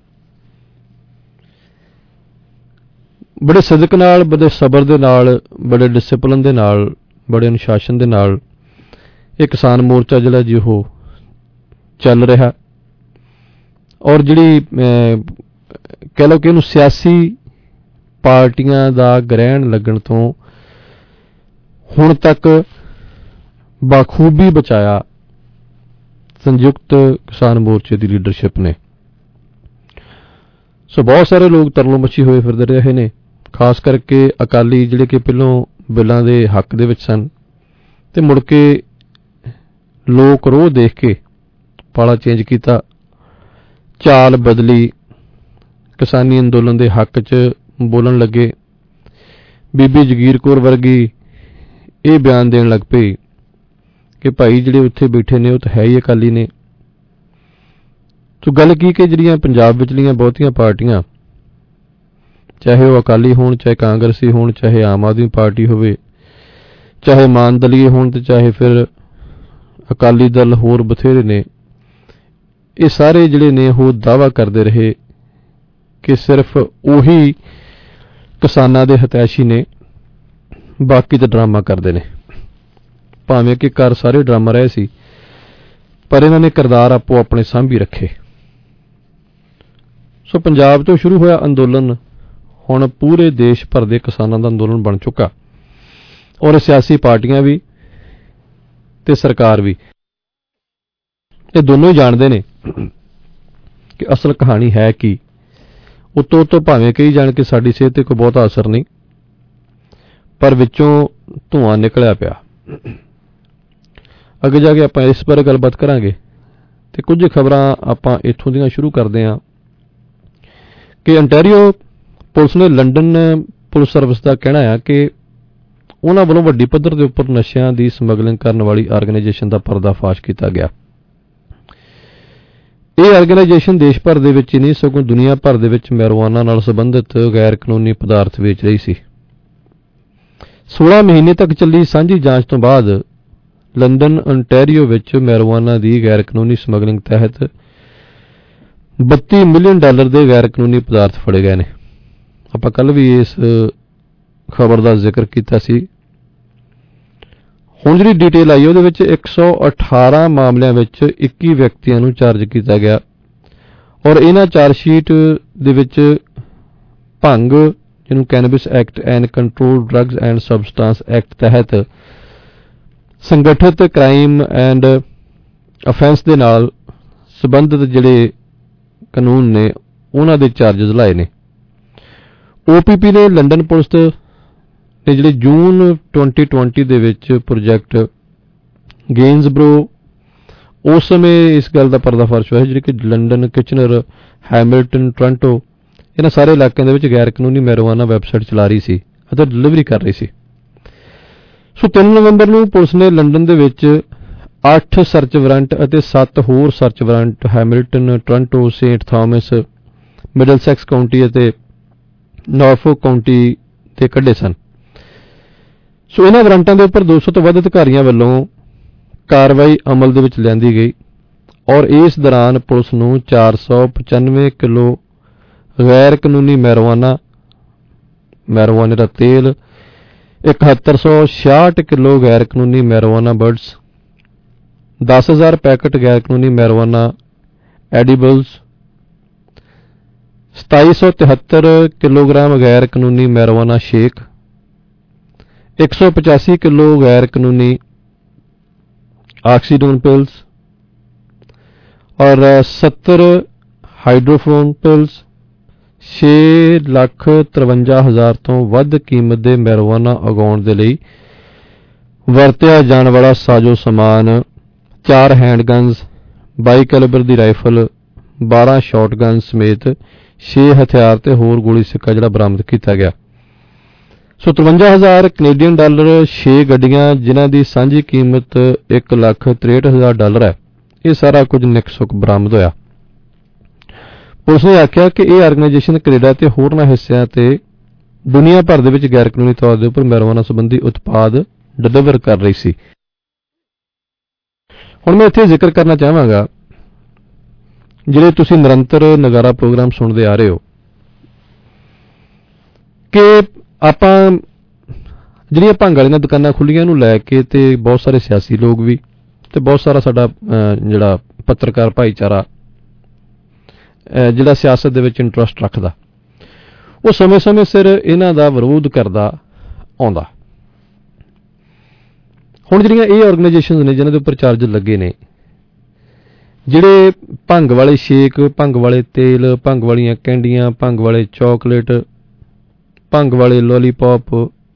ਬੜੇ ਸਦਕ ਨਾਲ, ਬੜੇ ਸਬਰ ਦੇ ਨਾਲ, ਬੜੇ ਡਿਸਪਲਿਨ ਦੇ ਨਾਲ, ਬੜੇ ਅਨੁਸ਼ਾਸਨ ਦੇ ਨਾਲ ਇਹ ਕਿਸਾਨ ਮੋਰਚਾ ਜਿਹੜਾ ਜੀ ਉਹ ਚੱਲ ਰਿਹਾ, ਔਰ ਜਿਹੜੀ ਕਹਿ ਲਓ ਕਿ ਇਹਨੂੰ ਸਿਆਸੀ ਪਾਰਟੀਆਂ ਦਾ ਗ੍ਰਹਿਣ ਲੱਗਣ ਤੋਂ ਹੁਣ ਤੱਕ ਬਾਖੂਬੀ ਬਚਾਇਆ ਸੰਯੁਕਤ ਕਿਸਾਨ ਮੋਰਚੇ ਦੀ ਲੀਡਰਸ਼ਿਪ ਨੇ। ਸੋ ਬਹੁਤ ਸਾਰੇ ਲੋਕ ਤਰਲੋ ਮੱਛੀ ਹੋਏ ਫਿਰਦੇ ਰਹੇ ਨੇ, ਖਾਸ ਕਰਕੇ ਅਕਾਲੀ ਜਿਹੜੇ ਕਿ ਪਹਿਲੋਂ ਬਿੱਲਾਂ ਦੇ ਹੱਕ ਦੇ ਵਿੱਚ ਸਨ ਤੇ ਮੁੜ ਕੇ ਲੋਕ ਰੋਹ ਦੇਖ ਕੇ ਪਾਲਾ ਚੇਂਜ ਕੀਤਾ, ਚਾਲ ਬਦਲੀ, ਕਿਸਾਨੀ ਅੰਦੋਲਨ ਦੇ ਹੱਕ 'ਚ ਬੋਲਣ ਲੱਗੇ। ਬੀਬੀ ਜਗੀਰ ਕੌਰ ਵਰਗੀ ਇਹ ਬਿਆਨ ਦੇਣ ਲੱਗ ਪਈ ਕਿ ਭਾਈ ਜਿਹੜੇ ਉੱਥੇ ਬੈਠੇ ਨੇ ਉਹ ਤਾਂ ਹੈ ਹੀ ਅਕਾਲੀ ਨੇ। ਸੋ ਗੱਲ ਕੀ ਕਿ ਜਿਹੜੀਆਂ ਪੰਜਾਬ ਵਿਚਲੀਆਂ ਬਹੁਤੀਆਂ ਪਾਰਟੀਆਂ, ਚਾਹੇ ਉਹ ਅਕਾਲੀ ਹੋਣ, ਚਾਹੇ ਕਾਂਗਰਸੀ ਹੋਣ, ਚਾਹੇ ਆਮ ਆਦਮੀ ਪਾਰਟੀ ਹੋਵੇ, ਚਾਹੇ ਮਾਨ ਦਲੀਏ ਹੋਣ ਤੇ ਚਾਹੇ ਫਿਰ ਅਕਾਲੀ ਦਲ, ਹੋਰ ਬਥੇਰੇ ਨੇ, ਇਹ ਸਾਰੇ ਜਿਹੜੇ ਨੇ ਉਹ ਦਾਅਵਾ ਕਰਦੇ ਰਹੇ ਕਿ ਸਿਰਫ ਉਹੀ ਕਿਸਾਨਾਂ ਦੇ ਹਿਤੈਸ਼ੀ ਨੇ, ਬਾਕੀ ਤਾਂ ਡਰਾਮਾ ਕਰਦੇ ਨੇ। ਭਾਵੇਂ ਕਿ ਘਰ ਸਾਰੇ ਡਰਾਮਾ ਰਹੇ ਸੀ, ਪਰ ਇਹਨਾਂ ਨੇ ਕਿਰਦਾਰ ਆਪੋ ਆਪਣੇ ਸਾਂਭੀ ਰੱਖੇ। ਸੋ ਪੰਜਾਬ ਤੋਂ ਸ਼ੁਰੂ ਹੋਇਆ ਅੰਦੋਲਨ ਹੁਣ ਪੂਰੇ ਦੇਸ਼ ਭਰ ਦੇ ਕਿਸਾਨਾਂ ਦਾ ਅੰਦੋਲਨ ਬਣ ਚੁੱਕਾ, ਔਰ ਸਿਆਸੀ ਪਾਰਟੀਆਂ ਵੀ ਤੇ ਸਰਕਾਰ ਵੀ ਇਹ ਦੋਨੋਂ ਹੀ ਜਾਣਦੇ ਨੇ ਕਿ ਅਸਲ ਕਹਾਣੀ ਹੈ ਕੀ। ਉੱਤੋਂ ਤੋਂ ਭਾਵੇਂ ਕਹੀ ਜਾਣ ਕਿ ਸਾਡੀ ਸਿਹਤ ਤੇ ਕੋਈ ਬਹੁਤਾ ਅਸਰ ਨਹੀਂ, ਪਰ ਵਿੱਚੋਂ ਧੂਆਂ ਨਿਕਲਿਆ ਪਿਆ। ਅੱਗੇ ਜਾ ਕੇ ਆਪਾਂ ਇਸ ਬਾਰੇ ਗੱਲਬਾਤ ਕਰਾਂਗੇ ਤੇ ਕੁਝ ਖਬਰਾਂ ਆਪਾਂ ਇੱਥੋਂ ਦੀਆਂ ਸ਼ੁਰੂ ਕਰਦੇ ਹਾਂ ਕਿ ontario ਪੁਲਿਸ ਨੇ ਲੰਡਨ ਪੁਲਿਸ ਸਰਵਿਸ ਦਾ ਕਹਿਣਾ ਹੈ ਕਿ ਉਹਨਾਂ ਵੱਲੋਂ ਵੱਡੀ ਪੱਧਰ ਦੇ ਉੱਪਰ ਨਸ਼ਿਆਂ ਦੀ ਸਮਗਲਿੰਗ ਕਰਨ ਵਾਲੀ ਆਰਗੇਨਾਈਜੇਸ਼ਨ ਦਾ ਪਰਦਾਫਾਸ਼ ਕੀਤਾ ਗਿਆ। ਇਹ ਆਰਗੇਨਾਈਜੇਸ਼ਨ ਦੇਸ਼ ਭਰ ਦੇ ਵਿੱਚ ਹੀ ਨਹੀਂ ਸਗੋਂ ਦੁਨੀਆ ਭਰ ਦੇ ਵਿੱਚ ਮੈਰੀਜੁਆਨਾ ਨਾਲ ਸੰਬੰਧਿਤ ਗੈਰ ਕਾਨੂੰਨੀ ਪਦਾਰਥ ਵੇਚ ਰਹੀ ਸੀ। 16 ਮਹੀਨੇ ਤੱਕ ਚੱਲੀ ਸਾਂਝੀ ਜਾਂਚ ਤੋਂ ਬਾਅਦ ਲੰਡਨ ontario ਵਿੱਚ ਮੈਰੀਜੁਆਨਾ ਦੀ ਗੈਰ ਕਾਨੂੰਨੀ ਸਮਗਲਿੰਗ ਤਹਿਤ $32 ਮਿਲੀਅਨ ਦੇ ਗੈਰ ਕਾਨੂੰਨੀ ਪਦਾਰਥ ਫੜੇ ਗਏ ਨੇ। ਆਪਾਂ ਕੱਲ ਵੀ ਇਸ ਖਬਰ ਦਾ ਜ਼ਿਕਰ ਕੀਤਾ ਸੀ। ਹੁਣ ਜਿਹੜੀ ਡਿਟੇਲ ਆਈ ਉਹਦੇ ਵਿੱਚ 118 ਮਾਮਲਿਆਂ ਵਿੱਚ 21 ਵਿਅਕਤੀਆਂ ਨੂੰ ਚਾਰਜ ਕੀਤਾ ਗਿਆ, ਔਰ ਇਹਨਾਂ ਚਾਰਜਸ਼ੀਟ ਦੇ ਵਿੱਚ ਭੰਗ, ਜਿਹਨੂੰ cannabis act and control drugs and substance act ਤਹਿਤ ਸੰਗਠਿਤ ਕ੍ਰਾਈਮ ਐਂਡ ਅਫੈਂਸ ਦੇ ਨਾਲ ਸੰਬੰਧਿਤ ਜਿਹੜੇ ਕਾਨੂੰਨ ਨੇ ਉਹਨਾਂ ਦੇ ਚਾਰਜਸ ਲਾਏ ਨੇ। OPP ਨੇ ਲੰਡਨ ਪੁਲਿਸ ਨੇ ਜਿਹੜੇ ਜੂਨ 2020 ਦੇ ਵਿੱਚ ਪ੍ਰੋਜੈਕਟ ਗੇਨਸਬਰੋ, ਉਸ ਸਮੇਂ ਇਸ ਗੱਲ ਦਾ ਪਰਦਾਫਾਸ਼ ਹੋਇਆ ਜਿਹੜੀ ਕਿ ਲੰਡਨ, ਕਿਚਨਰ, ਹੈਮਿਲਟਨ, ਟੋਰਾਂਟੋ, ਇਹਨਾਂ ਸਾਰੇ ਇਲਾਕਿਆਂ ਦੇ ਵਿੱਚ ਗੈਰ ਕਾਨੂੰਨੀ ਮੈਰੀਜੁਆਨਾ ਵੈਬਸਾਈਟ ਚਲਾ ਰਹੀ ਸੀ ਅਤੇ ਡਿਲੀਵਰੀ ਕਰ ਰਹੀ ਸੀ। ਸੋ 3 ਨਵੰਬਰ ਨੂੰ ਪੁਲਿਸ ਨੇ ਲੰਡਨ ਦੇ ਵਿੱਚ 8 ਸਰਚ ਵਾਰੰਟ ਅਤੇ 7 ਹੋਰ search warrant Hamilton, Toronto, saint Thomas, Middlesex county ਅਤੇ ਨਾਰਫੋਕ ਕਾਉਂਟੀ ਤੇ ਕੱਢੇ ਸਨ। ਸੋ ਇਹਨਾਂ ਵਾਰੰਟਾਂ ਦੇ ਉੱਪਰ 200 ਤੋਂ ਵੱਧ ਅਧਿਕਾਰੀਆਂ ਵੱਲੋਂ ਕਾਰਵਾਈ ਅਮਲ ਦੇ ਵਿੱਚ ਲਿਆਂਦੀ ਗਈ, ਔਰ ਇਸ ਦੌਰਾਨ ਪੁਲਿਸ ਨੂੰ 495 ਕਿਲੋ ਗੈਰ ਕਾਨੂੰਨੀ ਮੈਰੀਜੁਆਨਾ ਦਾ ਤੇਲ, 7166 ਕਿਲੋ ਗੈਰ ਕਾਨੂੰਨੀ ਮੈਰੀਜੁਆਨਾ ਬਡਸ, 10,000 ਪੈਕੇਟ ਗੈਰ ਕਾਨੂੰਨੀ ਮੈਰੀਜੁਆਨਾ ਐਡੀਬਲਸ, 2773 ਕਿਲੋਗ੍ਰਾਮ ਗੈਰ ਕਾਨੂੰਨੀ ਮੈਰੀਜੁਆਨਾ ਸ਼ੇਕ, 185 किलो गैर कानूनी ऑक्सीडोन पिल्स और 70 हाइड्रोफोन पिल्स, 6,53,000 ਤੋਂ ਵੱਧ ਕੀਮਤ ਦੇ ਮੈਰੀਜੁਆਨਾ ਉਗਾਉਣ ਦੇ ਲਈ ਵਰਤਿਆ ਜਾਣ ਵਾਲਾ ਸਾਜ਼ੋ ਸਮਾਨ, 4 ਹੈਂਡਗਨਸ, 22 ਕੈਲੀਬਰ ਦੀ ਰਾਈਫਲ, 12 ਸ਼ਾਟਗਨ ਸਮੇਤ 6 ਹਥਿਆਰ ਤੇ ਹੋਰ ਗੋਲੀ ਸਿੱਕਾ ਜਿਹੜਾ ਬਰਾਮਦ ਕੀਤਾ ਗਿਆ। ਸੋ 53,000 ਕੈਨੇਡੀਅਨ ਡਾਲਰ, 6 ਗੱਡੀਆਂ ਜਿਨ੍ਹਾਂ ਦੀ ਸਾਂਝੀ ਕੀਮਤ $1,63,000 ਹੈ। ਇਹ ਸਾਰਾ ਕੁਝ ਨਿਕਸੁਕ ਬਰਾਮਦ ਹੋਇਆ। ਪੁਲਿਸ ਨੇ ਆਖਿਆ ਕਿ ਇਹ ਆਰਗੇਨਾਈਜੇਸ਼ਨ ਕੈਨੇਡਾ ਤੇ ਹੋਰਨਾਂ ਹਿੱਸਿਆਂ ਤੇ ਦੁਨੀਆ ਭਰ ਦੇ ਵਿੱਚ ਗੈਰ ਕਾਨੂੰਨੀ ਤੌਰ ਦੇ ਉੱਪਰ ਮੈਰੀਜੁਆਨਾ ਸੰਬੰਧੀ ਉਤਪਾਦ ਡਿਲੀਵਰ ਕਰ ਰਹੀ ਸੀ। ਹੁਣ ਮੈਂ ਇੱਥੇ ਜ਼ਿਕਰ ਕਰਨਾ ਚਾਹਾਂਗਾ, ਜਿਹੜੇ ਤੁਸੀਂ ਨਿਰੰਤਰ ਨਗਾਰਾ ਪ੍ਰੋਗਰਾਮ ਸੁਣਦੇ ਆ ਰਹੇ ਹੋ, ਕਿ ਆਪਾਂ ਜਿਹੜੀਆਂ ਭੰਗ ਵਾਲੀਆਂ ਦੁਕਾਨਾਂ ਖੁੱਲੀਆਂ ਨੂੰ ਲੈ ਕੇ ਤੇ ਬਹੁਤ ਸਾਰੇ ਸਿਆਸੀ ਲੋਕ ਵੀ ਤੇ ਬਹੁਤ ਸਾਰਾ ਸਾਡਾ ਜਿਹੜਾ ਪੱਤਰਕਾਰ ਭਾਈਚਾਰਾ ਜਿਹੜਾ ਸਿਆਸਤ ਦੇ ਵਿੱਚ ਇੰਟਰਸਟ ਰੱਖਦਾ, ਉਹ ਸਮੇਂ-ਸਮੇਂ ਸਿਰ ਇਹਨਾਂ ਦਾ ਵਿਰੋਧ ਕਰਦਾ ਆਉਂਦਾ। ਹੁਣ ਜਿਹੜੀਆਂ ਇਹ ਆਰਗੇਨਾਈਜੇਸ਼ਨਸ ਨੇ ਜਿਨ੍ਹਾਂ ਦੇ ਉੱਪਰ ਚਾਰਜ ਲੱਗੇ ਨੇ, ਜਿਹੜੇ ਭੰਗ ਵਾਲੇ ਸ਼ੇਕ, ਭੰਗ ਵਾਲੇ ਤੇਲ, ਭੰਗ ਵਾਲੀਆਂ ਕੈਂਡੀਆਂ, ਭੰਗ ਵਾਲੇ ਚਾਕਲੇਟ, ਭੰਗ ਵਾਲੇ ਲੋਲੀਪੌਪ,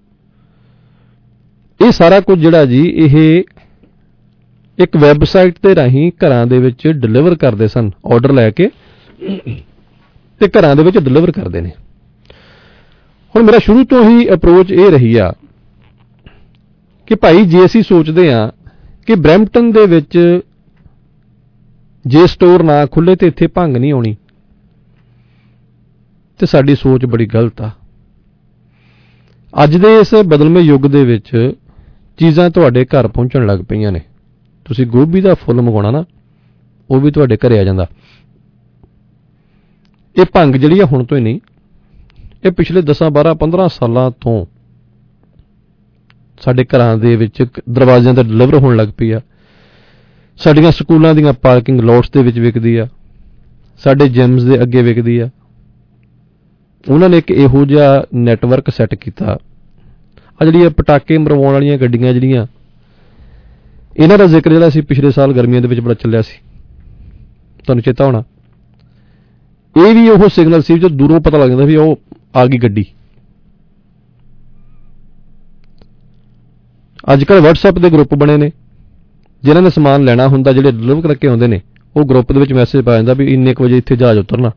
ਇਹ ਸਾਰਾ ਕੁਝ ਜਿਹੜਾ ਜੀ ਇਹ ਇੱਕ ਵੈਬਸਾਈਟ ਤੇ ਰਾਹੀਂ ਘਰਾਂ ਦੇ ਵਿੱਚ ਡਿਲੀਵਰ ਕਰਦੇ ਸਨ, ਆਰਡਰ ਲੈ ਕੇ ਤੇ ਘਰਾਂ ਦੇ ਵਿੱਚ ਡਿਲੀਵਰ ਕਰਦੇ ਨੇ। ਹੁਣ ਮੇਰਾ ਸ਼ੁਰੂ ਤੋਂ ਹੀ ਅਪਰੋਚ ਇਹ ਰਹੀ ਆ ਕਿ ਭਾਈ ਜੇ ਅਸੀਂ ਸੋਚਦੇ ਹਾਂ ਕਿ ਬਰੈਂਪਟਨ ਦੇ ਵਿੱਚ ਜੇ ਸਟੋਰ ਨਾ ਖੁੱਲੇ ਤੇ ਇੱਥੇ ਭੰਗ ਨਹੀਂ ਆਉਣੀ, ਤੇ ਸਾਡੀ ਸੋਚ ਬੜੀ ਗਲਤ ਆ। ਅੱਜ ਦੇ ਇਸ ਬਦਲਵੇਂ ਯੁੱਗ ਦੇ ਵਿੱਚ ਚੀਜ਼ਾਂ ਤੁਹਾਡੇ ਘਰ ਪਹੁੰਚਣ ਲੱਗ ਪਈਆਂ ਨੇ। ਤੁਸੀਂ ਗੋਭੀ ਦਾ ਫੁੱਲ ਮੰਗਵਾਉਣਾ ਨਾ, ਉਹ ਵੀ ਤੁਹਾਡੇ ਘਰੇ ਆ ਜਾਂਦਾ। ਇਹ ਭੰਗ ਜਿਹੜੀ ਆ ਹੁਣ ਤੋਂ ਹੀ ਨਹੀਂ, ਇਹ ਪਿਛਲੇ 10, 12, 15 ਸਾਲਾਂ ਤੋਂ ਸਾਡੇ ਘਰਾਂ ਦੇ ਵਿੱਚ ਦਰਵਾਜ਼ਿਆਂ ਤੇ ਡਿਲੀਵਰ ਹੋਣ ਲੱਗ ਪਈ ਆ। ਸਾਡੀਆਂ ਸਕੂਲਾਂ ਦੀਆਂ ਪਾਰਕਿੰਗ ਲੋਟਸ ਦੇ ਵਿੱਚ ਵਿਕਦੀ ਆ, ਸਾਡੇ ਜਿਮਸ ਦੇ ਅੱਗੇ ਵਿਕਦੀ ਆ। ਉਹਨਾਂ ਨੇ ਇੱਕ ਇਹੋ ਜਿਹਾ ਨੈਟਵਰਕ ਸੈੱਟ ਕੀਤਾ, ਆ ਜਿਹੜੀਆਂ ਪਟਾਕੇ ਮਰਵਾਉਣ ਵਾਲੀਆਂ ਗੱਡੀਆਂ ਜਿਹੜੀਆਂ, ਇਹਨਾਂ ਦਾ ਜ਼ਿਕਰ ਜਿਹੜਾ ਸੀ ਪਿਛਲੇ ਸਾਲ ਗਰਮੀਆਂ ਦੇ ਵਿੱਚ ਬੜਾ ਚੱਲਿਆ ਸੀ, ਤੁਹਾਨੂੰ ਚੇਤਾ ਹੋਣਾ। ਇਹ ਵੀ ਉਹ ਸਿਗਨਲ ਸੀ ਜੋ ਦੂਰੋਂ ਪਤਾ ਲੱਗ ਜਾਂਦਾ ਵੀ ਉਹ ਆ ਗਈ ਗੱਡੀ। ਅੱਜ ਕੱਲ੍ਹ WhatsApp ਦੇ ਗਰੁੱਪ ਬਣੇ ਨੇ, ਜਿਨ੍ਹਾਂ ਨੇ ਸਮਾਨ ਲੈਣਾ ਹੁੰਦਾ, ਜਿਹੜੇ ਡਿਲੀਵਰ ਕਰਕੇ ਆਉਂਦੇ ਨੇ, ਉਹ ਗਰੁੱਪ ਦੇ ਵਿੱਚ ਮੈਸੇਜ ਪਾ ਜਾਂਦਾ ਵੀ ਇੰਨੇ ਕੁ ਵਜੇ ਇੱਥੇ ਜਹਾਜ਼ ਉਤਰਨਾ,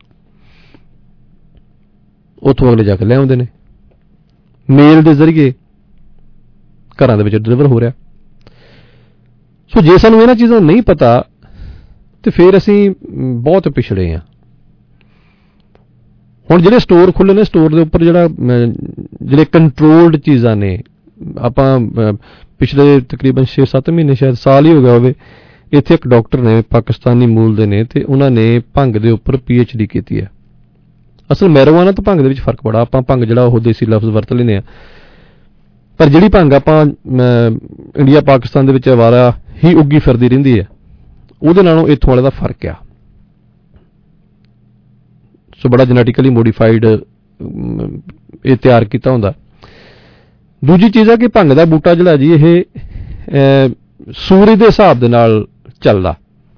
ਉੱਥੋਂ ਅਗਲੇ ਜਾ ਕੇ ਲੈ ਆਉਂਦੇ ਨੇ। ਮੇਲ ਦੇ ਜ਼ਰੀਏ ਘਰਾਂ ਦੇ ਵਿੱਚ ਡਿਲੀਵਰ ਹੋ ਰਿਹਾ। ਸੋ ਜੇ ਸਾਨੂੰ ਇਹਨਾਂ ਚੀਜ਼ਾਂ ਨਹੀਂ ਪਤਾ ਤੇ ਫਿਰ ਅਸੀਂ ਬਹੁਤ ਪਿਛੜੇ ਹਾਂ। ਹੁਣ ਜਿਹੜੇ ਸਟੋਰ ਖੁੱਲ੍ਹੇ ਨੇ, ਸਟੋਰ ਦੇ ਉੱਪਰ ਜਿਹੜੇ ਕੰਟਰੋਲਡ ਚੀਜ਼ਾਂ ਨੇ, ਆਪਾਂ ਪਿਛਲੇ ਤਕਰੀਬਨ 6-7 ਮਹੀਨੇ, ਸ਼ਾਇਦ ਸਾਲ ਹੀ ਹੋ ਗਿਆ ਹੋਵੇ, ਇੱਥੇ ਇੱਕ ਡਾਕਟਰ ਨੇ, ਪਾਕਿਸਤਾਨੀ ਮੂਲ ਦੇ ਨੇ, ਤੇ ਉਹਨਾਂ ਨੇ ਭੰਗ ਦੇ ਉੱਪਰ PhD ਕੀਤੀ ਹੈ। ਅਸਲ ਮੈਰੀਜੁਆਨਾ ਤੇ ਭੰਗ ਦੇ ਵਿੱਚ ਫਰਕ ਬੜਾ। ਆਪਾਂ ਭੰਗ ਜਿਹੜਾ ਉਹ ਦੇਸੀ ਲਫ਼ਜ਼ ਵਰਤ ਲੈਂਦੇ ਹਾਂ, ਪਰ ਜਿਹੜੀ ਭੰਗ ਆਪਾਂ ਇੰਡੀਆ ਪਾਕਿਸਤਾਨ ਦੇ ਵਿੱਚ ਅਵਾਰਾ ਹੀ ਉੱਗੀ ਫਿਰਦੀ ਰਹਿੰਦੀ ਹੈ, ਉਹਦੇ ਨਾਲੋਂ ਇੱਥੋਂ ਵਾਲੇ ਦਾ ਫਰਕ ਆ। ਸੋ ਬੜਾ ਜੈਨੇਟਿਕਲੀ ਮੋਡੀਫਾਈਡ ਇਹ ਤਿਆਰ ਕੀਤਾ ਹੁੰਦਾ। ਦੂਜੀ ਚੀਜ਼ ਹੈ ਕਿ ਭੰਗ ਦਾ ਬੂਟਾ ਜਿਹੜਾ ਜੀ ਇਹ ਸੂਰਜ ਦੇ ਹਿਸਾਬ ਦੇ ਨਾਲ ਚੱਲਦਾ,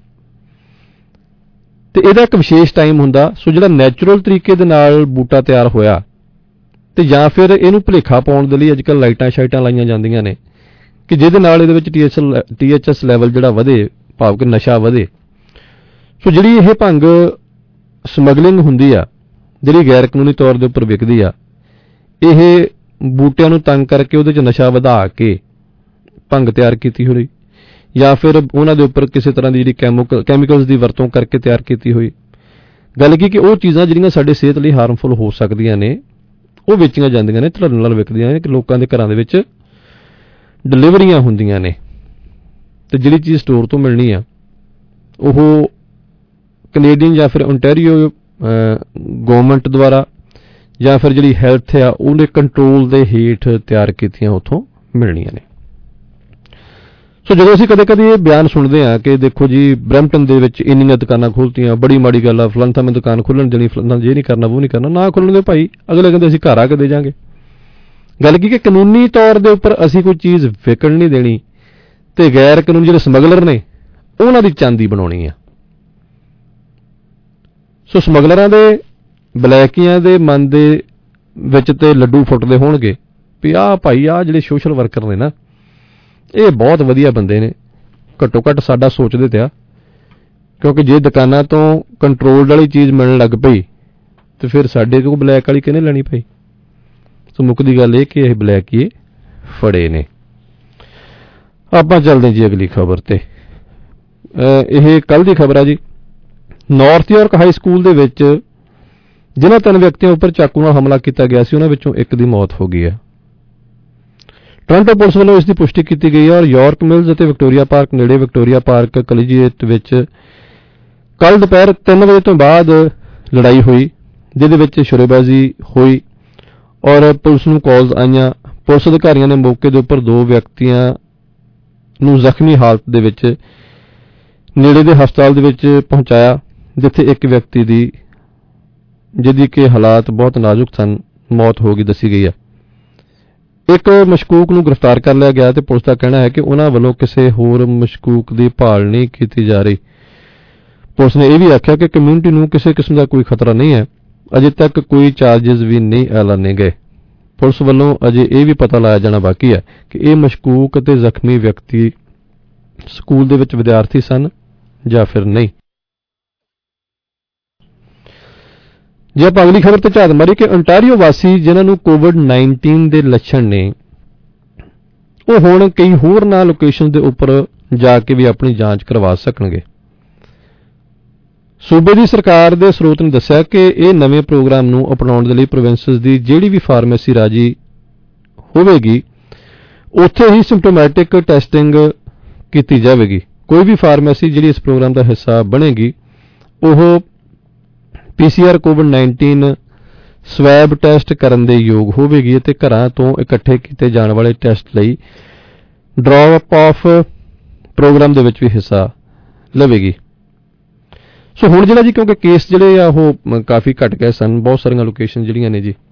ਤੇ ਇਹਦਾ ਇੱਕ ਵਿਸ਼ੇਸ਼ ਟਾਈਮ ਹੁੰਦਾ। ਸੋ ਜਿਹੜਾ ਨੈਚੁਰਲ ਤਰੀਕੇ ਦੇ ਨਾਲ ਬੂਟਾ ਤਿਆਰ ਹੋਇਆ, ਤੇ ਜਾਂ ਫਿਰ ਇਹਨੂੰ ਭੁਲੇਖਾ ਪਾਉਣ ਦੇ ਲਈ ਅੱਜ ਕੱਲ੍ਹ ਲਾਈਟਾਂ ਸ਼ਾਈਟਾਂ ਲਾਈਆਂ ਜਾਂਦੀਆਂ ਨੇ ਕਿ ਜਿਹਦੇ ਨਾਲ ਇਹਦੇ ਵਿੱਚ THS ਲੈਵਲ ਜਿਹੜਾ ਵਧੇ, ਭਾਵ ਕਿ ਨਸ਼ਾ ਵਧੇ। ਸੋ ਜਿਹੜੀ ਇਹ ਭੰਗ ਸਮਗਲਿੰਗ ਹੁੰਦੀ ਆ, ਜਿਹੜੀ ਗੈਰ ਕਾਨੂੰਨੀ ਤੌਰ ਦੇ ਉੱਪਰ ਵਿਕਦੀ ਆ, ਇਹ ਬੂਟਿਆਂ ਨੂੰ ਤੰਗ ਕਰਕੇ ਉਹਦੇ 'ਚ ਨਸ਼ਾ ਵਧਾ ਕੇ ਭੰਗ ਤਿਆਰ ਕੀਤੀ ਹੋਈ, ਜਾਂ ਫਿਰ ਉਹਨਾਂ ਦੇ ਉੱਪਰ ਕਿਸੇ ਤਰ੍ਹਾਂ ਦੀ ਜਿਹੜੀ ਕੈਮੀਕਲਸ ਦੀ ਵਰਤੋਂ ਕਰਕੇ ਤਿਆਰ ਕੀਤੀ ਹੋਈ। ਗੱਲ ਕੀ ਕਿ ਉਹ ਚੀਜ਼ਾਂ ਜਿਹੜੀਆਂ ਸਾਡੇ ਸਿਹਤ ਲਈ ਹਾਰਮਫੁਲ ਹੋ ਸਕਦੀਆਂ ਨੇ, ਉਹ ਵੇਚੀਆਂ ਜਾਂਦੀਆਂ ਨੇ, ਧੜਨ ਨਾਲ ਵਿਕਦੀਆਂ ਨੇ, ਕਿ ਲੋਕਾਂ ਦੇ ਘਰਾਂ ਦੇ ਵਿੱਚ ਡਿਲੀਵਰੀਆਂ ਹੁੰਦੀਆਂ ਨੇ। ਤੇ ਜਿਹੜੀ ਚੀਜ਼ ਸਟੋਰ ਤੋਂ ਮਿਲਣੀ ਆ, ਉਹ ਕੈਨੇਡੀਅਨ ਜਾਂ ਫਿਰ ਓਨਟਾਰੀਓ ਗਵਰਨਮੈਂਟ ਦੁਆਰਾ, ਜਾਂ ਫਿਰ ਜਿਹੜੀ ਹੈਲਥ ਆ ਉਹਦੇ ਕੰਟਰੋਲ ਦੇ ਹੇਠ ਤਿਆਰ ਕੀਤੀਆਂ ਉੱਥੋਂ ਮਿਲਣੀਆਂ ਨੇ। ਸੋ ਜਦੋਂ ਅਸੀਂ ਕਦੇ ਇਹ ਬਿਆਨ ਸੁਣਦੇ ਹਾਂ ਕਿ ਦੇਖੋ ਜੀ ਬਰੈਂਪਟਨ ਦੇ ਵਿੱਚ ਇੰਨੀਆਂ ਦੁਕਾਨਾਂ ਖੋਲ੍ਹਤੀਆਂ, ਬੜੀ ਮਾੜੀ ਗੱਲ ਆ, ਫਲਾਣਾ ਥਾਂ ਦੁਕਾਨ ਖੋਲ੍ਹਣ ਦੇਣੀ, ਫਲਾਣਾ ਜੇ ਨਹੀਂ ਕਰਨਾ ਉਹ ਨਹੀਂ ਕਰਨਾ, ਨਾ ਖੋਲ੍ਹਣ ਦਿਓ ਭਾਈ, ਅਗਲੇ ਕਹਿੰਦੇ ਅਸੀਂ ਘਰ ਆ ਕੇ ਦੇ ਜਾਵਾਂਗੇ। ਗੱਲ ਕੀ ਕਿ ਕਾਨੂੰਨੀ ਤੌਰ ਦੇ ਉੱਪਰ ਅਸੀਂ ਕੋਈ ਚੀਜ਼ ਵਿਕਣ ਨਹੀਂ ਦੇਣੀ ਤੇ ਗੈਰ ਕਾਨੂੰਨੀ ਜਿਹੜੇ ਸਮਗਲਰ ਨੇ ਉਹਨਾਂ ਦੀ ਚਾਂਦੀ ਬਣਾਉਣੀ ਆ। ਸੋ ਸਮਗਲਰਾਂ ਦੇ ਬਲੈਕੀਆਂ ਦੇ ਮਨ ਦੇ ਵਿੱਚ ਤੇ ਲੱਡੂ ਫੁੱਟਦੇ ਹੋਣਗੇ ਵੀ ਆਹ ਭਾਈ ਆਹ ਜਿਹੜੇ ਸੋਸ਼ਲ ਵਰਕਰ ਨੇ ਨਾ ਇਹ ਬਹੁਤ ਵਧੀਆ ਬੰਦੇ ਨੇ, ਘੱਟੋ ਘੱਟ ਸਾਡਾ ਸੋਚਦੇ ਤੇ ਆ, ਕਿਉਂਕਿ ਜੇ ਦੁਕਾਨਾਂ ਤੋਂ ਕੰਟਰੋਲਡ ਵਾਲੀ ਚੀਜ਼ ਮਿਲਣ ਲੱਗ ਪਈ ਤੇ ਫਿਰ ਸਾਡੇ ਕੋਲ ਬਲੈਕ ਵਾਲੀ ਕਿਹਨੇ ਲੈਣੀ ਪਈ। ਸੋ ਮੁੱਕਦੀ ਗੱਲ ਇਹ ਕਿ ਇਹ ਬਲੈਕ ਹੀ ਫੜੇ ਨੇ। ਆਪਾਂ ਚੱਲਦੇ ਜੀ ਅਗਲੀ ਖਬਰ ਤੇ। ਇਹ ਕੱਲ ਦੀ ਖਬਰ ਆ ਜੀ। ਨਾਰਥ ਯਾਰਕ ਹਾਈ ਸਕੂਲ ਦੇ ਵਿੱਚ ਜਿਨ੍ਹਾਂ 3 ਵਿਅਕਤੀਆਂ ਉੱਪਰ ਚਾਕੂ ਨਾਲ ਹਮਲਾ ਕੀਤਾ ਗਿਆ ਸੀ ਉਹਨਾਂ ਵਿੱਚੋਂ ਇੱਕ ਦੀ ਮੌਤ ਹੋ ਗਈ ਹੈ। ਟੋਰਾਂਟੋ ਪੁਲਿਸ ਵੱਲੋਂ ਇਸ ਦੀ ਪੁਸ਼ਟੀ ਕੀਤੀ ਗਈ ਹੈ ਔਰ ਯਾਰਕ ਮਿਲਜ਼ ਅਤੇ ਵਿਕਟੋਰੀਆ ਪਾਰਕ ਨੇੜੇ ਵਿਕਟੋਰੀਆ ਪਾਰਕ ਕਲੀਜੀਏਟ ਵਿੱਚ ਕੱਲ ਦੁਪਹਿਰ 3 ਵਜੇ ਤੋਂ ਬਾਅਦ ਲੜਾਈ ਹੋਈ, ਜਿਹਦੇ ਵਿੱਚ ਸ਼ੁਰੇਬਾਜ਼ੀ ਹੋਈ ਔਰ ਪੁਲਿਸ ਨੂੰ ਕਾਲਸ ਆਈਆਂ। ਪੁਲਿਸ ਅਧਿਕਾਰੀਆਂ ਨੇ ਮੌਕੇ ਦੇ ਉੱਪਰ 2 ਵਿਅਕਤੀਆਂ ਨੂੰ ਜ਼ਖਮੀ ਹਾਲਤ ਦੇ ਵਿੱਚ ਨੇੜੇ ਦੇ ਹਸਪਤਾਲ ਦੇ ਵਿੱਚ ਪਹੁੰਚਾਇਆ, ਜਿੱਥੇ ਇੱਕ ਵਿਅਕਤੀ ਦੀ ਜਿਹਦੀ ਕਿ ਹਾਲਾਤ ਬਹੁਤ ਨਾਜ਼ੁਕ ਸਨ ਮੌਤ ਹੋ ਗਈ ਦੱਸੀ ਗਈ ਹੈ। ਇੱਕ ਮਸ਼ਕੂਕ ਨੂੰ ਗ੍ਰਿਫਤਾਰ ਕਰ ਲਿਆ ਗਿਆ ਤੇ ਪੁਲਿਸ ਦਾ ਕਹਿਣਾ ਹੈ ਕਿ ਉਹਨਾਂ ਵੱਲੋਂ ਕਿਸੇ ਹੋਰ ਮਸ਼ਕੂਕ ਦੀ ਭਾਲ ਨਹੀਂ ਕੀਤੀ ਜਾ ਰਹੀ। ਪੁਲਿਸ ਨੇ ਇਹ ਵੀ ਆਖਿਆ ਕਿ ਕਮਿਊਨਿਟੀ ਨੂੰ ਕਿਸੇ ਕਿਸਮ ਦਾ ਕੋਈ ਖਤਰਾ ਨਹੀਂ ਹੈ, ਅਜੇ ਤੱਕ ਕੋਈ ਚਾਰजेस ਵੀ ਨਹੀਂ ਐਲਾਨੇ ਗਏ। ਪੁਲਿਸ ਵੱਲੋਂ ਅਜੇ ਇਹ ਵੀ ਪਤਾ ਲਾਇਆ ਜਾਣਾ ਬਾਕੀ ਹੈ ਕਿ ਇਹ ਮਸ਼ਕੂਕ ਅਤੇ ਜ਼ਖਮੀ ਵਿਅਕਤੀ ਸਕੂਲ ਦੇ ਵਿੱਚ ਵਿਦਿਆਰਥੀ ਸਨ ਜਾਂ ਫਿਰ ਨਹੀਂ। ਜੇ ਆਪਾਂ ਅਗਲੀ ਖਬਰ ਤੇ ਝਾਤ ਮਾਰੀ ਕਿ ontario ਵਾਸੀ ਜਿਨ੍ਹਾਂ ਨੂੰ COVID-19 ਦੇ ਲੱਛਣ ਨੇ ਉਹ ਹੁਣ ਕਈ ਹੋਰ ਨਾ ਲੋਕੇਸ਼ਨ ਦੇ ਉੱਪਰ ਜਾ ਕੇ ਵੀ ਆਪਣੀ ਜਾਂਚ ਕਰਵਾ ਸਕਣਗੇ। ਸੂਬੇ ਦੀ ਸਰਕਾਰ ਦੇ ਸਰੋਤ ਨੇ ਦੱਸਿਆ ਕਿ ਇਹ ਨਵੇਂ ਪ੍ਰੋਗਰਾਮ ਨੂੰ ਅਪਣਾਉਣ ਦੇ ਲਈ ਪ੍ਰੋਵਿੰਸਸ ਦੀ ਜਿਹੜੀ ਵੀ ਫਾਰਮੇਸੀ ਰਾਜੀ ਹੋਵੇਗੀ ਉੱਥੇ ਹੀ ਸਿੰਪਟੋਮੈਟਿਕ ਟੈਸਟਿੰਗ ਕੀਤੀ ਜਾਵੇਗੀ। ਕੋਈ ਵੀ ਫਾਰਮੇਸੀ ਜਿਹੜੀ ਇਸ ਪ੍ਰੋਗਰਾਮ ਦਾ ਹਿੱਸਾ ਬਣੇਗੀ ਉਹ PCR COVID-19 ਸਵੈਬ ਟੈਸਟ ਕਰਨ ਦੇ ਯੋਗ ਹੋਵੇਗੀ ਅਤੇ ਘਰਾਂ ਤੋਂ ਇਕੱਠੇ ਕੀਤੇ ਜਾਣ ਵਾਲੇ ਟੈਸਟ ਲਈ ਡ੍ਰੌਪ ਆਫ ਪ੍ਰੋਗਰਾਮ ਦੇ ਵਿੱਚ ਵੀ ਹਿੱਸਾ ਲਵੇਗੀ। ਸੋ ਹੁਣ ਜਿਹੜਾ ਜੀ ਕਿਉਂਕਿ ਕੇਸ ਜਿਹੜੇ ਆ ਉਹ ਕਾਫੀ ਘਟ ਗਏ ਸਨ, ਬਹੁਤ ਸਾਰੀਆਂ ਲੋਕੇਸ਼ਨ ਜਿਹੜੀਆਂ ਨੇ ਜੀ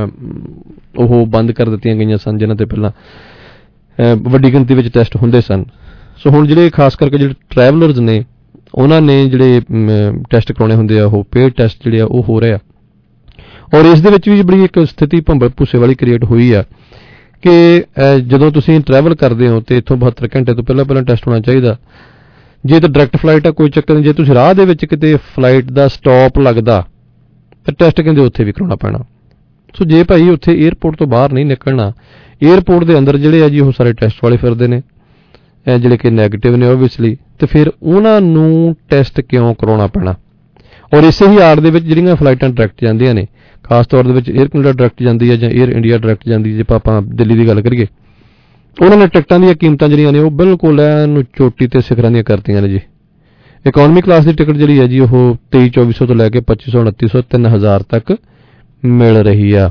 ਉਹ ਬੰਦ ਕਰ ਦਿੱਤੀਆਂ ਗਈਆਂ ਸਨ ਜਿਨ੍ਹਾਂ ਤੇ ਪਹਿਲਾਂ ਵੱਡੀ ਗਿਣਤੀ ਵਿੱਚ ਟੈਸਟ ਹੁੰਦੇ ਸਨ। ਸੋ ਹੁਣ ਜਿਹੜੇ ਖਾਸ ਕਰਕੇ ਜਿਹੜੇ ਟਰੈਵਲਰਸ ਨੇ ਉਹਨਾਂ ਨੇ ਜਿਹੜੇ ਟੈਸਟ ਕਰਾਉਣੇ ਹੁੰਦੇ ਆ ਉਹ ਪੇਡ ਟੈਸਟ ਜਿਹੜੇ ਆ ਉਹ ਹੋ ਰਹੇ ਆ ਔਰ ਇਸ ਦੇ ਵਿੱਚ ਵੀ ਬੜੀ ਇੱਕ ਸਥਿਤੀ ਭੰਬਲ ਭੁੱਸੇ ਵਾਲੀ ਕ੍ਰੀਏਟ ਹੋਈ ਆ ਕਿ ਜਦੋਂ ਤੁਸੀਂ ਟਰੈਵਲ ਕਰਦੇ ਹੋ ਤੇ ਇੱਥੋਂ 72 ਘੰਟੇ ਤੋਂ ਪਹਿਲਾਂ ਟੈਸਟ ਹੋਣਾ ਚਾਹੀਦਾ। ਜੇ ਤਾਂ ਡਾਇਰੈਕਟ ਫਲਾਈਟ ਆ ਕੋਈ ਚੱਕਰ ਨਹੀਂ, ਜੇ ਤੁਸੀਂ ਰਾਹ ਦੇ ਵਿੱਚ ਕਿਤੇ ਫਲਾਈਟ ਦਾ ਸਟਾਪ ਲੱਗਦਾ ਤਾਂ ਟੈਸਟ ਕਹਿੰਦੇ ਉੱਥੇ ਵੀ ਕਰਾਉਣਾ ਪੈਣਾ। ਸੋ ਜੇ ਭਾਈ ਉੱਥੇ 에ਅਰਪੋਰਟ ਤੋਂ ਬਾਹਰ ਨਹੀਂ ਨਿਕਲਣਾ, 에ਅਰਪੋਰਟ ਦੇ ਅੰਦਰ ਜਿਹੜੇ ਆ ਜੀ ਉਹ ਸਾਰੇ ਟੈਸਟ ਵਾਲੇ ਫਿਰਦੇ ਨੇ ਜਿਹੜੇ ਕਿ ਨੈਗੇਟਿਵ ਨੇ ਓਬਵੀਅਸਲੀ, ਤੇ ਫਿਰ ਉਹਨਾਂ ਨੂੰ ਟੈਸਟ ਕਿਉਂ ਕਰਾਉਣਾ ਪੈਣਾ। ਔਰ ਇਸੇ ਹੀ ਆੜ ਦੇ ਵਿੱਚ ਜਿਹੜੀਆਂ ਫਲਾਈਟਾਂ ਡਾਇਰੈਕਟ ਜਾਂਦੀਆਂ ਨੇ, ਖਾਸ ਤੌਰ ਦੇ ਵਿੱਚ 에ਅਰ ਕੈਨੇਡਾ ਡਾਇਰੈਕਟ ਜਾਂਦੀ ਹੈ ਜਾਂ 에ਅਰ ਇੰਡੀਆ ਡਾਇਰੈਕਟ ਜਾਂਦੀ, ਜੇ ਆਪਾਂ ਦਿੱਲੀ ਦੀ ਗੱਲ ਕਰੀਏ, ਉਹਨਾਂ ਨੇ ਟਿਕਟਾਂ ਦੀਆਂ ਕੀਮਤਾਂ ਜਿਹੜੀਆਂ ਨੇ ਉਹ ਬਿਲਕੁਲ ਐਨ ਚੋਟੀ ਤੇ ਸਿਖਰਾਂ ਦੀਆਂ ਕਰਤੀਆਂ ਨੇ ਜੀ। ਇਕਨੋਮੀ ਕਲਾਸ ਦੀ ਟਿਕਟ ਜਿਹੜੀ ਹੈ ਜੀ ਉਹ 23-2400 ਤੋਂ ਲੈ ਕੇ 2500-2900 3000 ਤੱਕ ਮਿਲ ਰਹੀ ਆ।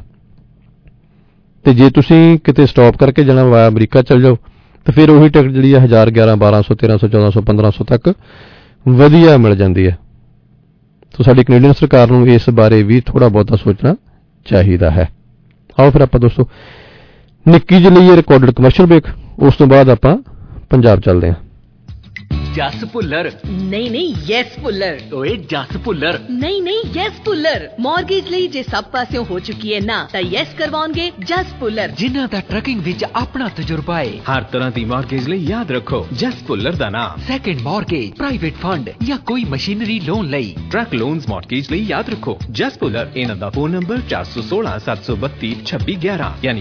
ਤੇ ਜੇ ਤੁਸੀਂ ਕਿਤੇ ਸਟਾਪ ਕਰਕੇ ਜਾਣਾ ਵਾਇਆ ਅਮਰੀਕਾ ਚਲ ਜਾਓ ਤਾਂ ਫਿਰ ਉਹੀ ਟਿਕਟ ਜਿਹੜੀ ਹੈ 1000 11 1200 1300 1400 1500 ਤੱਕ ਵਧੀਆ ਮਿਲ ਜਾਂਦੀ ਹੈ। ਸੋ ਸਾਡੀ ਕੈਨੇਡੀਅਨ ਸਰਕਾਰ ਨੂੰ ਇਸ ਬਾਰੇ ਵੀ ਥੋੜਾ ਬਹੁਤਾ ਸੋਚਣਾ ਚਾਹੀਦਾ ਹੈ। ਆਓ ਫਿਰ ਆਪਾਂ ਦੋਸਤੋ ਨਿੱਕੀ ਜਿਹੀ ਲਈ ਰਿਕਾਰਡਡ ਕਮਰਸ਼ੀਅਲ ਬ੍ਰੇਕ, ਉਸ ਤੋਂ ਬਾਅਦ ਆਪਾਂ ਪੰਜਾਬ ਚੱਲਦੇ ਹਾਂ। ਜਸ ਭੁੱਲਰ ਨਹੀਂ ਯੈਸ ਭੁੱਲਰ। ਓਏ ਜਸ ਭੁੱਲਰ ਨਹੀਂ ਯੈਸ ਭੁੱਲਰ। ਮਾਰਗੇਜ ਲਈ ਜੇ ਸਭ ਪਾਸਿਓਂ ਹੋ ਚੁੱਕੀ ਹੈ ਨਾ ਤਾਂ ਯੈਸ ਕਰਵਾਉਣਗੇ ਜਸ ਭੁੱਲਰ, ਜਿਨ੍ਹਾਂ ਦਾ ਟਰੱਕਿੰਗ ਵਿੱਚ ਆਪਣਾ ਤਜਰਬਾ ਹੈ। ਹਰ ਤਰ੍ਹਾਂ ਦੀ ਮਾਰਗੇਜ ਲਈ ਯਾਦ ਰੱਖੋ ਜਸ ਭੁੱਲਰ ਦਾ ਨਾਮ। ਸੈਕੰਡ ਮਾਰਗੇਜ, ਪ੍ਰਾਈਵੇਟ ਫੰਡ ਜਾਂ ਕੋਈ ਮਸ਼ੀਨਰੀ ਲੋਨ ਲਈ, ਟਰੱਕ ਲੋਨਸ ਮਾਰਗੇਜ ਲਈ ਯਾਦ ਰੱਖੋ ਜਸ ਭੁੱਲਰ। ਇਹਨਾਂ ਦਾ ਫੋਨ ਨੰਬਰ 416 732 2611 ਯਾਨੀ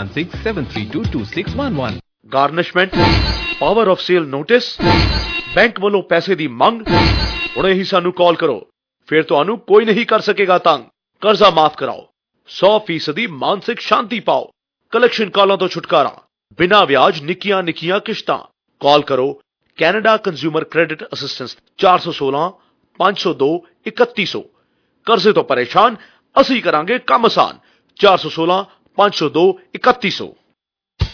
4167322611। Garnishment, power of sale notice, bank ਵੱਲੋਂ ਪੈਸੇ ਦੀ ਮੰਗ, ਹੁਣੇ ਹੀ ਸਾਨੂੰ ਕਾਲ ਕਰੋ, ਫਿਰ ਤੁਹਾਨੂੰ ਕੋਈ ਨਹੀਂ ਕਰ ਸਕੇਗਾ ਤੰਗ। ਕਰਜ਼ਾ ਮਾਫ ਕਰਾਓ, 100% ਮਾਨਸਿਕ ਸ਼ਾਂਤੀ ਪਾਓ, ਕਲੈਕਸ਼ਨ ਕਾਲਾਂ ਤੋਂ ਛੁਟਕਾਰਾ, ਬਿਨਾਂ ਵਿਆਜ ਨਿੱਕੀਆਂ ਨਿੱਕੀਆਂ ਕਿਸ਼ਤਾਂ। ਕਾਲ ਕਰੋ ਕੈਨੇਡਾ ਕੰਜ਼ਿਊਮਰ ਕ੍ਰੈਡਿਟ ਅਸਿਸਟੈਂਸ 416 502 3100। ਕਰਜ਼ੇ ਤੋਂ ਪਰੇਸ਼ਾਨ, ਅਸੀਂ ਕਰਾਂਗੇ ਕੰਮ ਆਸਾਨ। 416 502 3100।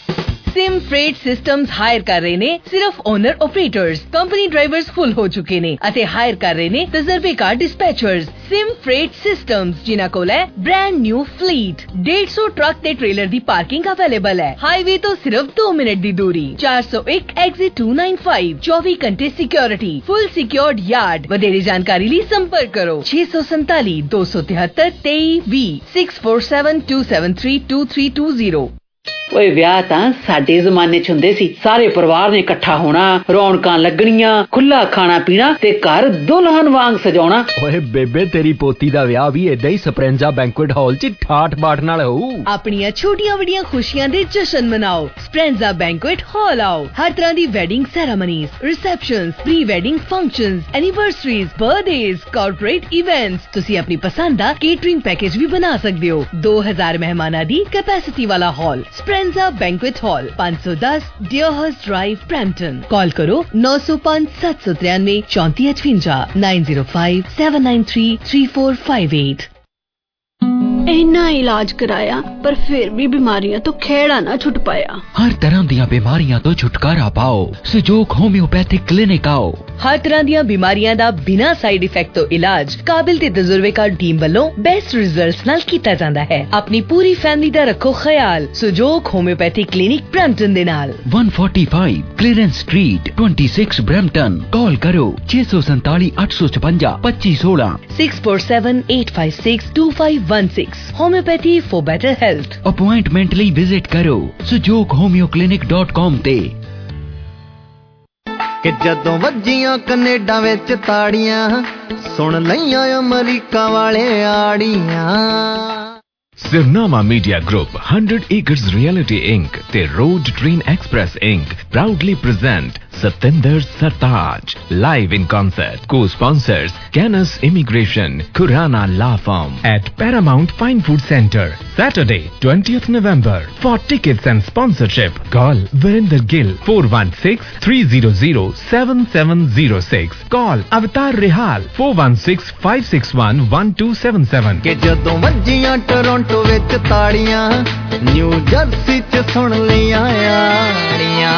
सिम फ्रेट सिस्टम्स हायर कर रहे ने सिर्फ owner operators, company drivers full हो चुके ने ਅਤੇ ਹਾਇਰ ਕਰ ਰਹੇ ਨੇ ਤਜਰਬੇਕਾਰ ਡਿਸਪੈਚਰਸ। सिम फ्रेट सिस्टम्स जिन्हां कोल है ब्रांड न्यू फ्लीट। 150 ट्रक ते ट्रेलर दी पार्किंग अवेलेबल है। हाईवे तो सिर्फ 2 मिनट दी दूरी। 401 एग्जिट 295। 24 घंटे सिक्योरिटी, फुल सिक्योर्ड यार्ड। वधेरे जानकारी ਲਈ संपर्क करो 647 273 2320 647 273 2320। ਓਏ ਵਿਆਹ ਤਾਂ ਸਾਡੇ ਜ਼ਮਾਨੇ 'ਚ ਹੁੰਦੇ ਸੀ। ਸਾਰੇ ਪਰਿਵਾਰ ਨੇ ਇਕੱਠਾ ਹੋਣਾ, ਰੌਣਕਾਂ ਲੱਗਣੀਆਂ, ਖੁੱਲਾ ਖਾਣਾ ਪੀਣਾ ਤੇ ਘਰ ਦੁਲਹਨ ਵਾਂਗ ਸਜਾਉਣਾ। ਓਏ ਬੇਬੇ ਤੇਰੀ ਪੋਤੀ ਦਾ ਵਿਆਹ ਵੀ ਏਦਾਂ ਹੀ ਸਪਰੈਂਜਾ ਬੈਂਕੁਏਟ ਹਾਲ 'ਚ ਠਾਠ ਬਾਠ ਨਾਲ ਹੋਊ। ਆਪਣੀਆਂ ਛੋਟੀਆਂ ਵੱਡੀਆਂ ਖੁਸ਼ੀਆਂ ਦੇ ਜਸ਼ਨ ਮਨਾਓ। ਸਪਰੈਂਜਾ ਬੈਂਕੁਏਟ ਹਾਲ ਆਓ। ਹਰ ਤਰ੍ਹਾਂ ਦੀ wedding ceremonies, receptions, pre wedding functions, anniversaries, birthdays, corporate events. ਤੁਸੀਂ ਆਪਣੀ ਪਸੰਦ ਦਾ ਕੇਟਰਿੰਗ ਪੈਕੇਜ ਵੀ ਬਣਾ ਸਕਦੇ ਹੋ। 2000 ਮਹਿਮਾਨਾਂ ਦੀ ਕੈਪੈਸਿਟੀ ਵਾਲਾ hall Speranza banquet hall 510 Deerhurst drive Brampton. Call करो 905 793 3458 905 793 3458। इन्ना इलाज कराया पर फिर भी बीमारियां तो खेड़ा ना छुट पाया। हर तरह ਦੀਆਂ बीमारियां तो छुटकारा पाओ। सुजोग होम्योपैथिक क्लिनिक आओ। हर तरह ਦੀਆਂ बीमारियां ਦਾ ਬਿਨਾਂ ਸਾਈਡ ਇਫੈਕਟ ਤੋਂ ਇਲਾਜ ਕਾਬਿਲ ਤੇ ਤਜਰਬੇਕਾਰ ਟੀਮ ਵੱਲੋਂ ਬੈਸਟ ਰਿਜ਼ਲਟਸ ਨਾਲ ਕੀਤਾ ਜਾਂਦਾ ਹੈ। ਆਪਣੀ ਪੂਰੀ ਫੈਮਿਲੀ ਦਾ ਰੱਖੋ ਖਿਆਲ ਸੁਜੋਗ ਹੋਮਿਓਪੈਥਿਕ ਕਲੀਨਿਕ ਬ੍ਰੈਂਪਟਨ ਦੇ ਨਾਲ। 145 क्लीयरेंस स्ट्रीट 26 ब्रैम्पटन। कॉल करो 647 856 2516 647 856 2516। Homeopathy for better health. Appointment ਲਈ ਵਿਜ਼ਿਟ ਕਰੋ sujoghomeoclinic.com ਤੇ। ਕਿ ਜਦੋਂ ਵੱਜੀਆਂ ਕੈਨੇਡਾ ਵਿੱਚ ਤਾੜੀਆਂ ਸੁਣ ਲਈਆਂ ਅਮਰੀਕਾ ਵਾਲੇ ਆੜੀਆਂ। Sirnama Media Group, 100 Acres Reality Inc. The Road Train Express Inc. proudly present Satinder Sartaj live in concert. Co-sponsors Canis Immigration, Khurana Law Firm at Paramount Fine Food Center. Saturday, 20th November. For tickets and sponsorship, call Virender Gill 416-300-7706. Call Avatar Rehal 416-561-1277. ਕਿ ਜਦੋਂ ਵੱਜੀਆਂ Toronto ਵਿੱਚ ਤਾੜੀਆਂ new jersey 'ਚ ਸੁਣ ਲਈਆਂ ਆੜੀਆਂ।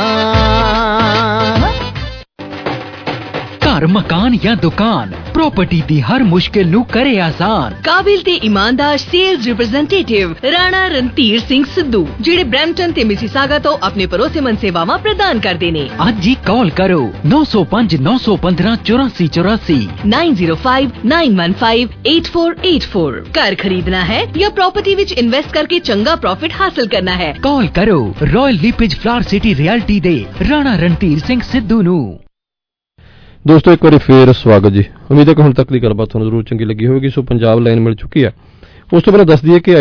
घर मकान या दुकान प्रॉपर्टी दी हर मुश्किल नू करे आसान। काबिल ते ईमानदार सेल्स रिप्रेजेंटेटिव राणा रणधीर सिंह सिद्धू ਜਿਹੜੇ ਬ੍ਰੈਂਪਟਨ ਤੇ ਮਿਸੀਸਾਗਾ ਤੋਂ ਆਪਣੇ ਭਰੋਸੇਮੰਦ ਸੇਵਾਵਾਂ ਪ੍ਰਦਾਨ ਕਰਦੇ ਨੇ। ਅੱਜ ਹੀ ਕਾਲ ਕਰੋ 905 915 8484 905 915 8484। घर खरीदना है या प्रॉपर्टी विच इन्वेस्ट करके चंगा प्रॉफिट हासिल करना है, कॉल करो Royal LePage Flower City Realty दे राणा रणधीर सिंह सिद्धू नू। ਦੋਸਤੋ ਇੱਕ ਵਾਰੀ ਫੇਰ ਸਵਾਗਤ ਜੀ। ਉਮੀਦ ਹੈ ਕਿ ਹੁਣ ਤੱਕ ਦੀ ਗੱਲਬਾਤ ਤੁਹਾਨੂੰ ਜ਼ਰੂਰ ਚੰਗੀ ਲੱਗੀ ਹੋਵੇਗੀ। ਸੋ ਪੰਜਾਬ ਲਾਈਨ ਮਿਲ ਚੁੱਕੀ ਹੈ। ਉਸ ਤੋਂ ਪਹਿਲਾਂ ਦੱਸ ਦਈਏ ਕਿ